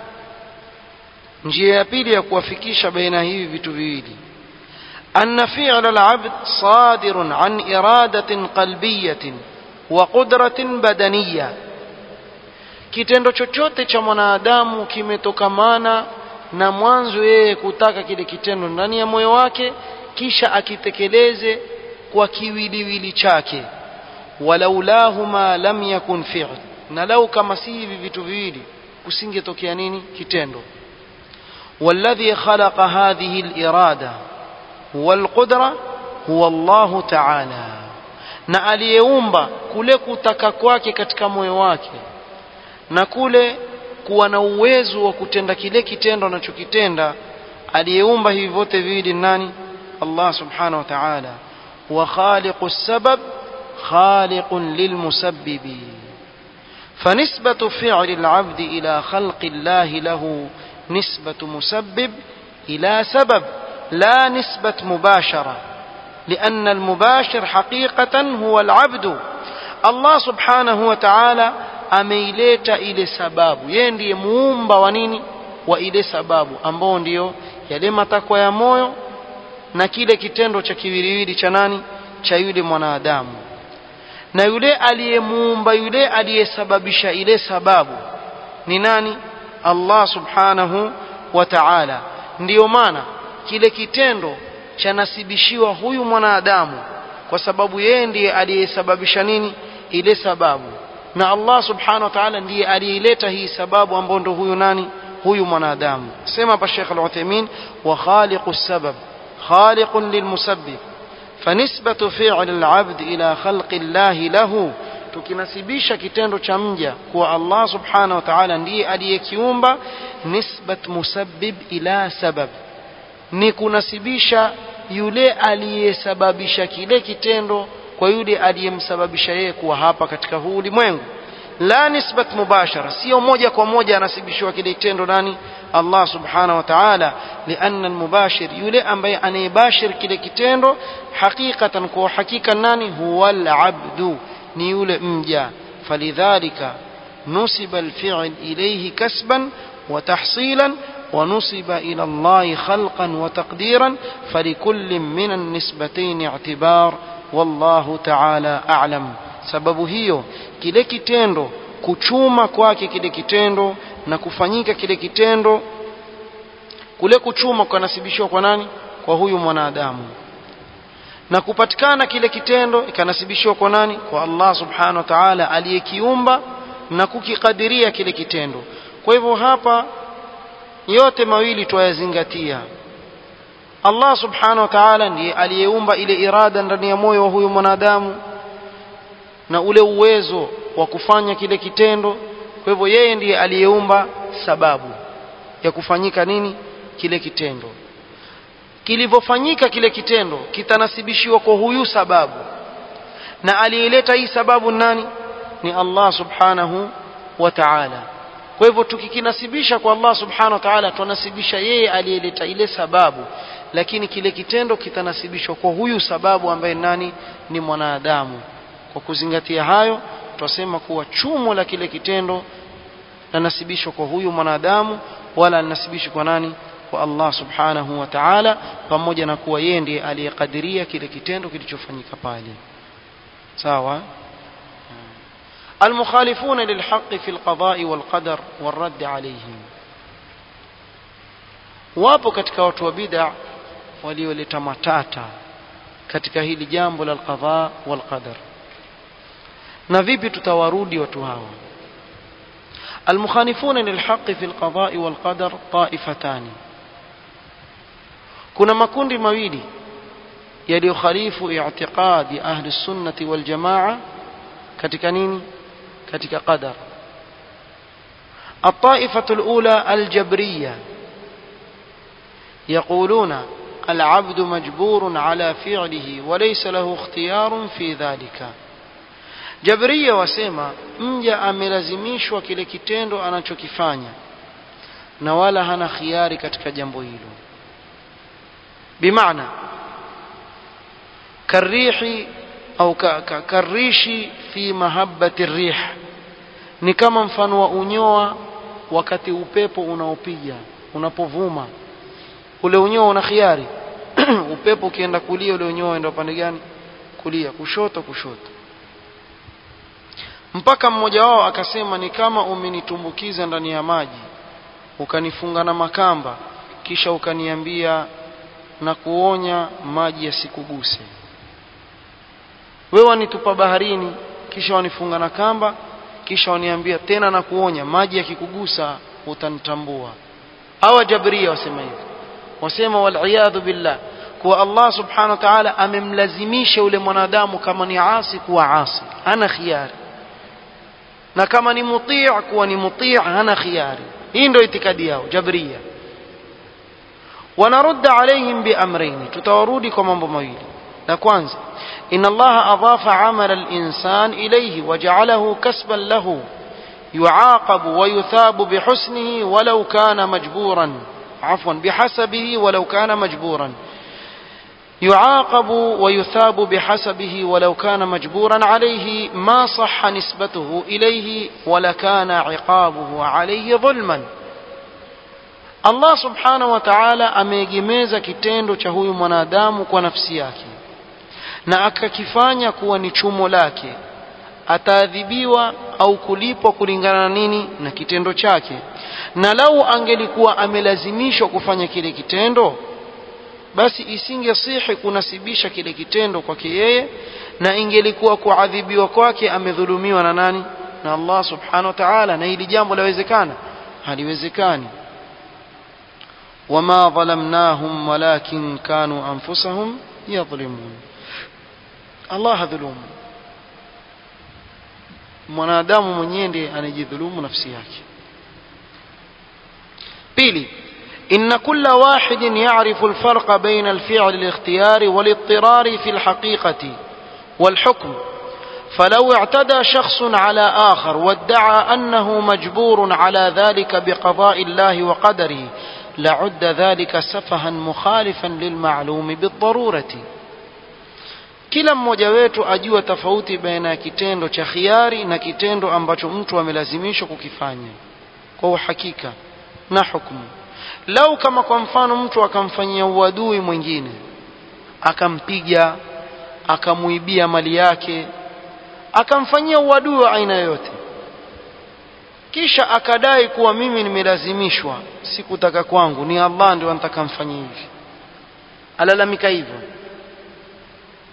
njia ya pili ya kuwafikisha baina hivi vitu viwili, أن فعل العبد صادر عن إرادة قلبية وقدرة بدنية. kitendo chochote cha mwanadamu kimetokamana na mwanzo yeye kutaka kile kitendo ndani ya moyo wake, kisha akitekeleze kwa kiwiliwili chake. walaulahuma lam yakun fi'l, na lau kama si hivi vitu viwili kusingetokea nini? Kitendo. walladhi khalaqa hadhihi al-irada والقدرة هو الله تعالى, na aliyeumba kule kutaka kwake katika moyo wake na kule kuwa na uwezo wa kutenda kile kitendo anachokitenda, aliyeumba hivi vyote viwili nani? Allah subhanahu wa ta'ala. wa khaliqus sabab khaliqun lilmusabbibi. فنسبة فعل العبد إلى خلق الله له نسبة مسبب إلى سبب لا نسبة مباشرة، لأن المباشر حقيقة هو العبد. الله سبحانه وتعالى ameileta ile sababu, yeye ndiye muumba wa nini? Wa ile sababu ambao ndio yale matakwa ya moyo na kile kitendo cha kiwiliwili cha nani? Cha yule mwanadamu. Na yule aliyemuumba, yule aliyesababisha ile sababu ni nani? Allah subhanahu wa ta'ala. Ndiyo maana kile kitendo cha nasibishiwa huyu mwanadamu kwa sababu yeye ndiye aliyesababisha nini? Ile sababu. Na Allah subhanahu wa ta'ala ndiye aliyeleta hii sababu ambayo ndo huyu nani? Huyu mwanadamu. Sema hapa Sheikh Al-Uthaymeen, wa khaliqus sabab khaliqun lilmusabbib, fanisbatu fi'l al-'abd ila khalqi Allah lahu. tukinasibisha kitendo cha mja kwa Allah subhanahu wa ta'ala ndiye aliyekiumba, nisbat musabbib ila sabab, ni kunasibisha yule aliyesababisha kile kitendo kwa yule aliyemsababisha yeye kuwa hapa katika huu ulimwengu. La nisbat mubashara, sio moja kwa moja anasibishwa kile kitendo nani? Allah subhanahu wa ta'ala. Lianna almubashir, yule ambaye anayebashir kile kitendo hakikatan, kwa hakika nani? Huwa al-abdu, ni yule mja. Falidhalika nusiba al-fi'l ilayhi kasban wa tahsilan ونصب إلى الله خلقا وتقديرا فلكل من النسبتين اعتبار والله تعالى أعلم. sababu hiyo kile kitendo kuchuma kwake kile kitendo na kufanyika kile kitendo, kule kuchuma kunasibishwa kwa nani? Kwa huyu mwanadamu. na kupatikana kile kitendo ikanasibishwa kwa nani? Kwa Allah subhanahu wa ta'ala aliyekiumba na kukikadiria kile kitendo. Kwa hivyo hapa yote mawili tuyazingatia. Allah subhanahu wa ta'ala ndiye aliyeumba ile irada ndani ya moyo wa huyu mwanadamu na ule uwezo wa kufanya kile kitendo. Kwa hivyo yeye ndiye aliyeumba sababu ya kufanyika nini kile kitendo. Kilivyofanyika kile kitendo kitanasibishiwa kwa huyu sababu, na aliyeleta hii sababu nani? Ni Allah subhanahu wa ta'ala. Kwa hivyo tukikinasibisha kwa Allah subhanahu wa ta'ala tunasibisha yeye aliyeleta ile sababu, lakini kile kitendo kitanasibishwa kwa huyu sababu ambaye nani? Ni mwanadamu. Kwa kuzingatia hayo tutasema kuwa chumo la kile kitendo linasibishwa kwa huyu mwanadamu, wala linasibishwa kwa nani? Kwa Allah subhanahu wa ta'ala, pamoja na kuwa yeye ndiye aliyekadiria kile kitendo kilichofanyika pale. sawa. المخالفون للحق في القضاء والقدر والرد عليهم. wapo katika watu wa bid'a walioleta matata katika hili jambo la al-qadha wal qadar. Na vipi tutawarudi watu hawa? المخالفون للحق في القضاء والقدر طائفتان. kuna makundi mawili yaliyokhalifu i'tiqadi ahli sunnati wal jamaa katika nini? katika qadar. الطائفة الأولى الجبرية يقولون العبد مجبور على فعله وليس له اختيار في ذلك. جبرية wasema mja amelazimishwa kile kitendo anachokifanya na wala hana khiari katika jambo hilo. bimaana karihi au karishi fi mahabbati rih, ni kama mfano wa unyoa wakati upepo unaopiga unapovuma. Ule unyoa una khiari upepo ukienda kulia ule unyoa unaenda pande gani? Kulia, kushoto, kushoto. Mpaka mmoja wao akasema ni kama umenitumbukiza ndani ya maji ukanifunga na makamba kisha ukaniambia na kuonya maji yasikuguse. Wewe wanitupa baharini kisha wanifunga na kamba kisha waniambia tena na kuonya maji yakikugusa utanitambua. Hawa Jabariya wasema hivi. Wasema wal iyadhu billah kwa Allah subhanahu wa ta'ala amemlazimisha yule mwanadamu kama ni asi kuwa asi, hana khiari, na kama ni mutii kuwa ni mutii, hana khiari. Hii ndio itikadi yao Jabariya. ونرد عليهم بأمرين. tutawarudi kwa mambo mawili. la kwanza, inna Allah adhafa amala al-insan ilayhi waja'alahu kasban lahu yu'aqabu wa yuthabu bihusnihi walau kana majburan, afwan bihasabihi walau kana majburan. يعاقب ويثاب بحسبه ولو كان مجبورا عليه ما صح نسبته إليه ولكان عقابه عليه ظلما. Allah subhanahu wa ta'ala ameegemeza kitendo cha huyu mwanadamu kwa nafsi yake na akakifanya kuwa ni chumo lake, ataadhibiwa au kulipwa kulingana na nini? Na kitendo chake. Na lau angelikuwa amelazimishwa kufanya kile kitendo, basi isingesihi kunasibisha kile kitendo kwake yeye, na ingelikuwa kuadhibiwa kwake amedhulumiwa na nani? Na Allah subhanahu wa ta'ala. Na hili jambo lawezekana? Haliwezekani. وما ظلمناهم ولكن كانوا أنفسهم يظلمون. الله ظلوم. mwanadamu mwenyewe ndiye anajidhulumu nafsi yake. pili, إن كل واحد يعرف الفرق بين الفعل الاختياري والاضطراري في الحقيقة والحكم. فلو اعتدى شخص على آخر وادعى أنه مجبور على ذلك بقضاء الله وقدره لعد ذلك سفها مخالفا للمعلوم بالضرورة. kila mmoja wetu ajua tofauti baina ya kitendo cha khiari na kitendo ambacho mtu amelazimishwa kukifanya kwa uhakika na hukumu. Lau kama kwa mfano mtu akamfanyia uadui mwingine, akampiga, akamuibia mali yake, akamfanyia uadui wa aina yote, kisha akadai kuwa mimi nimelazimishwa, sikutaka kwangu, ni Allah ndio anataka mfanyie hivi, alalamika hivyo,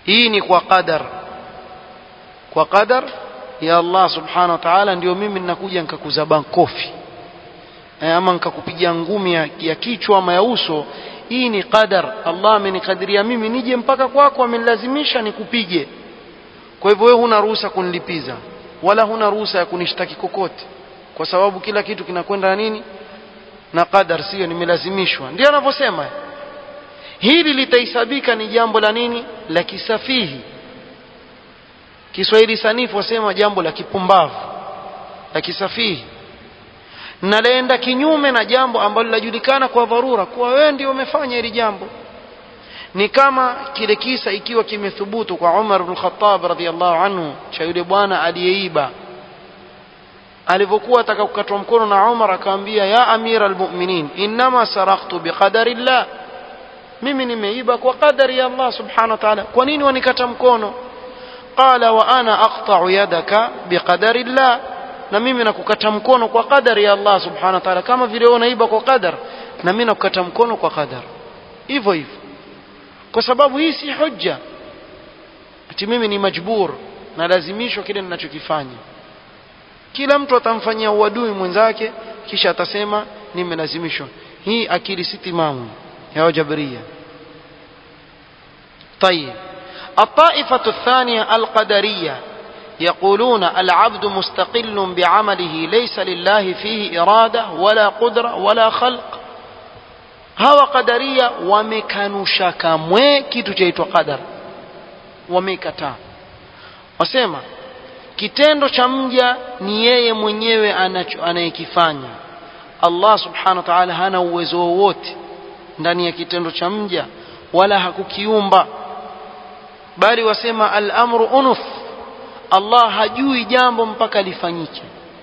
hii ni kwa qadar kwa qadar ya Allah subhanahu wa ta'ala ndio mimi ninakuja nikakuzaba kofi ama nikakupigia ngumi ya, ya kichwa ama ya uso. Hii ni qadar. Allah amenikadiria mimi nije mpaka kwako, amenilazimisha nikupige. Kwa hivyo wewe huna ruhusa kunilipiza wala huna ruhusa ya kunishtaki kokote, kwa sababu kila kitu kinakwenda nini na qadar, sio nimelazimishwa. Ndio anavyosema. Hili litahesabika ni jambo la nini, la kisafihi. Kiswahili sanifu wasema jambo la kipumbavu, la kisafihi, na laenda kinyume na jambo ambalo linajulikana kwa dharura kuwa wewe ndio umefanya hili jambo. Ni kama kile kisa ikiwa kimethubutu kwa Umar ibn Khattab radhiyallahu anhu cha yule bwana aliyeiba. Alipokuwa ataka kukatwa mkono na Umar akamwambia, ya amira almu'minin, inma saraqtu biqadari Allah, mimi nimeiba kwa qadari ya Allah subhanahu wa ta'ala, kwa nini wanikata mkono? Qala wa ana aqta'u yadaka biqadari Allah, na mimi nakukata mkono kwa qadari ya Allah subhanahu wa ta'ala, kama vile wewe unaiba kwa qadar na mimi nakukata mkono kwa qadar. Hivyo hivyo, kwa sababu hii si hujja ati mimi ni majbur na lazimishwa kile ninachokifanya. Kila mtu atamfanyia uadui mwenzake kisha atasema nimelazimishwa. Hii akili si timamu ya Jabariya. طيب الطائفة الثانية القدرية يقولون العبد مستقل بعمله ليس لله فيه إرادة ولا قدرة ولا خلق. hawa qadaria wamekanusha kamwe kitu chaitwa qadar, wamekataa. Wasema kitendo cha mja ni yeye mwenyewe anayekifanya. Allah subhanahu wa ta'ala hana uwezo wowote ndani ya kitendo cha mja wala hakukiumba, bali wasema al-amru unuf, Allah hajui jambo mpaka lifanyike.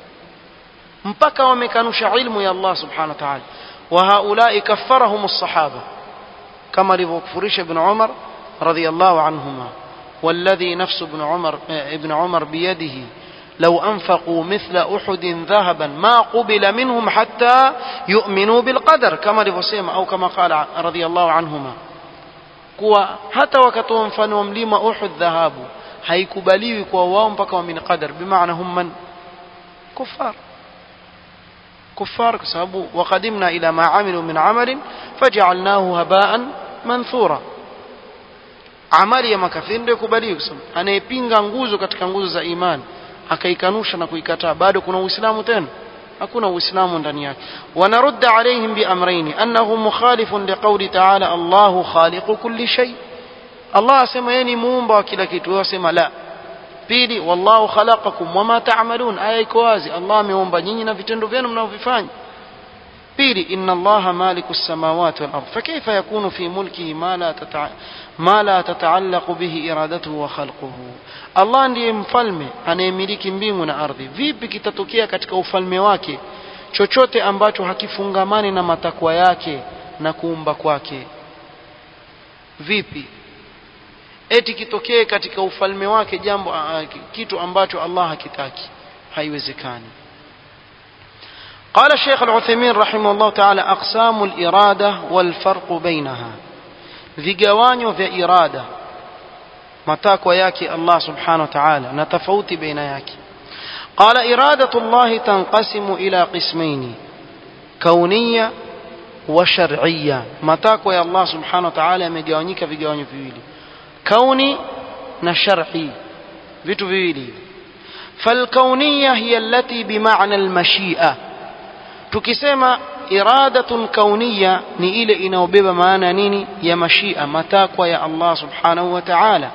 Mpaka wamekanusha ilmu ya Allah subhanahu wa ta'ala. وهؤلاء كفرهم الصحابة كما لفكفرش ابن عمر رضي الله عنهما، والذي نفس ابن عمر, ابن عمر بيده لو أنفقوا مثل أحد ذهبا ما قبل منهم حتى يؤمنوا بالقدر، كما لفسيم أو كما قال رضي الله عنهما كوا حتى وكتوا مفانوا مليما أحد ذهابوا haikubaliwi kwa wao mpaka waamini qadar. bimaana hum man kuffar كفار كسبوا وقدمنا إلى ما عملوا من عمل فجعلناه هباء منثورا. amali ya makafiri ndio kubaliwa. Anayepinga nguzo katika nguzo za imani akaikanusha na kuikataa, bado kuna uislamu tena? hakuna uislamu ndani yake. wanarudda alaihim biamrayn annahu mukhalifun liqawli ta'ala Allahu khaliqu kulli shay. Allah asema yeye ni muumba wa kila kitu, wao wasema la. Pili, wallahu khalaqakum wama ta'malun, aya iko wazi, Allah ameumba nyinyi na vitendo vyenu mnavyofanya. Pili, inna Allaha malikus samawati wal ardh, fakayfa yakunu fi mulkihi ma la tata ma la tata'allaqu bihi iradatuhu wa khalquhu. Allah ndiye mfalme anayemiliki mbingu na ardhi, vipi kitatokea katika ufalme wake chochote ambacho hakifungamani na matakwa yake na kuumba kwake? Vipi eti kitokee katika ufalme wake jambo uh, kitu ambacho Allah hakitaki? haiwezekani. قال الشيخ العثيمين رحمه الله تعالى أقسام الإرادة والفرق بينها. vigawanyo vya irada, matakwa yake Allah subhanahu wa ta'ala na tofauti baina yake. قال إرادة الله تنقسم إلى قسمين كونية وشرعية. matakwa ya Allah subhanahu wa ta'ala yamegawanyika vigawanyo viwili, kauni na shar'i, vitu viwili. فالكونية هي التي بمعنى المشيئة. tukisema iradatun kauniyya ni ile inaobeba maana nini ya mashia, matakwa ya Allah subhanahu wa ta'ala.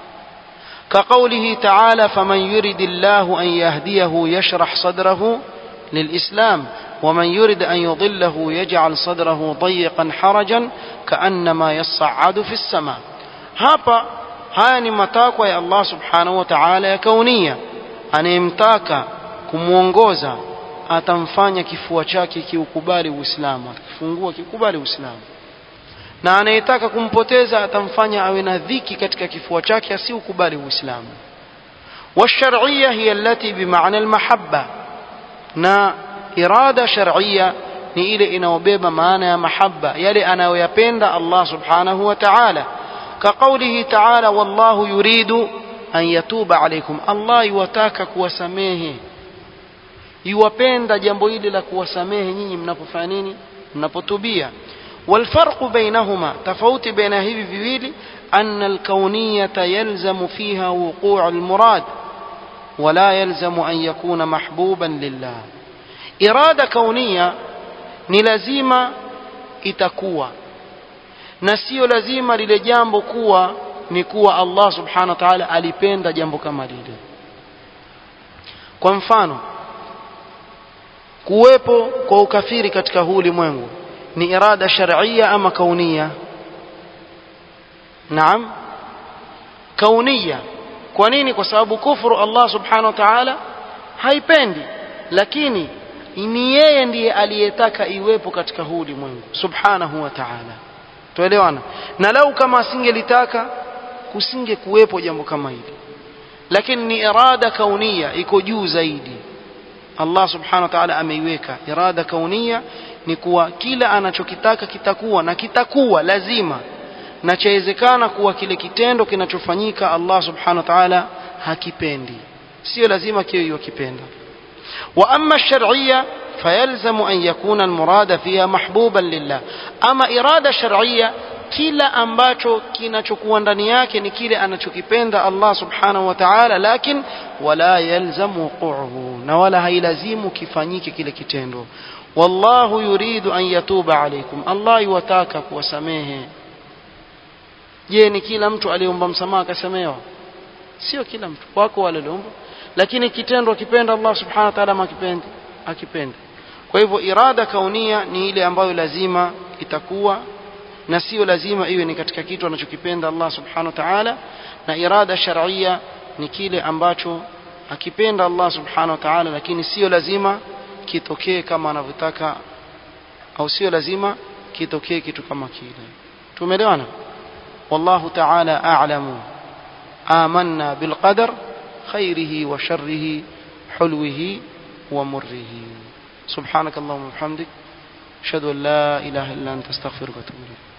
كقوله تعالى فمن يريد الله أن يهديه يشرح صدره للإسلام ومن يريد أن يضله يجعل صدره ضيقا حرجا كأنما يصعد في السماء. hapa haya ni matakwa ya Allah subhanahu wa ta'ala ya kaunia. Anayemtaka kumuongoza atamfanya kifua chake kiukubali Uislamu, akifungua kikubali Uislamu, na anayetaka kumpoteza atamfanya awe na dhiki katika kifua chake asiukubali Uislamu. والشرعية هي التي بمعنى المحبة. na irada shar'iyya ni ile inaobeba maana ya mahabba, yale anayoyapenda Allah subhanahu wa ta'ala. كقوله تعالى والله يريد أن يتوب عليكم الله يواتaka kuwasamehe yuwapenda jambo hili la kuwasamehe nyinyi mnapofanya nini mnapotubia والفرق بينهما تفاوت بين hivi viwili أن الكونية يلزم فيها وقوع المراد ولا يلزم أن يكون محبوبا لله إرادة كونية ni lazima itakuwa na sio lazima lile jambo kuwa ni kuwa Allah subhanahu wa ta'ala alipenda jambo kama lile. Kwa mfano kuwepo kwa ukafiri katika huu ulimwengu ni irada shar'iyya ama kaunia? Naam, kaunia. Kwa nini? Kwa sababu kufuru Allah subhanahu wa ta'ala haipendi, lakini ni yeye ndiye aliyetaka iwepo katika huu ulimwengu subhanahu wa ta'ala. Tuelewana? Na lau kama asingelitaka kusinge kuwepo jambo kama hili, lakini ni irada kaunia, iko juu zaidi. Allah subhanahu wa ta'ala ameiweka irada kaunia, ni kuwa kila anachokitaka kitakuwa, na kitakuwa lazima, na chawezekana kuwa kile kitendo kinachofanyika Allah subhanahu wa ta'ala hakipendi, sio lazima kiwe yokipenda. Wa amma ash-shar'iyya fayalzamu an yakuna al-murada fiha mahbuban lillah. Ama irada shar'iyya, kila ambacho kinachokuwa ndani yake ni kile anachokipenda Allah subhanahu wa ta'ala, lakin wala yalzamu wuqu'uhu, na wala hailazimu kifanyike kile kitendo. Wallahu yuridu an yatuba alaykum, Allah yuwataka kuwasamehe. Je, ni kila mtu aliomba msamaha akasamehewa? Sio kila mtu, wako wale waliomba, lakini kitendo akipenda Allah subhanahu wa ta'ala makipendi akipenda. Kwa hivyo irada kaunia ni ile ambayo lazima itakuwa, na sio lazima iwe ni katika kitu anachokipenda Allah subhanahu wa ta'ala. Na irada shar'iyya ni kile ambacho akipenda Allah subhanahu wa ta'ala, lakini sio lazima kitokee kama anavyotaka, au sio lazima kitokee kitu kama kile. Tumeelewana? Wallahu ta'ala a'lamu. Amanna bil qadar khairihi wa sharrihi hulwihi wa murrihi. Subhanakallahumma wa bihamdik ashhadu an la ilaha illa anta astaghfiruka wa atubu ilayk.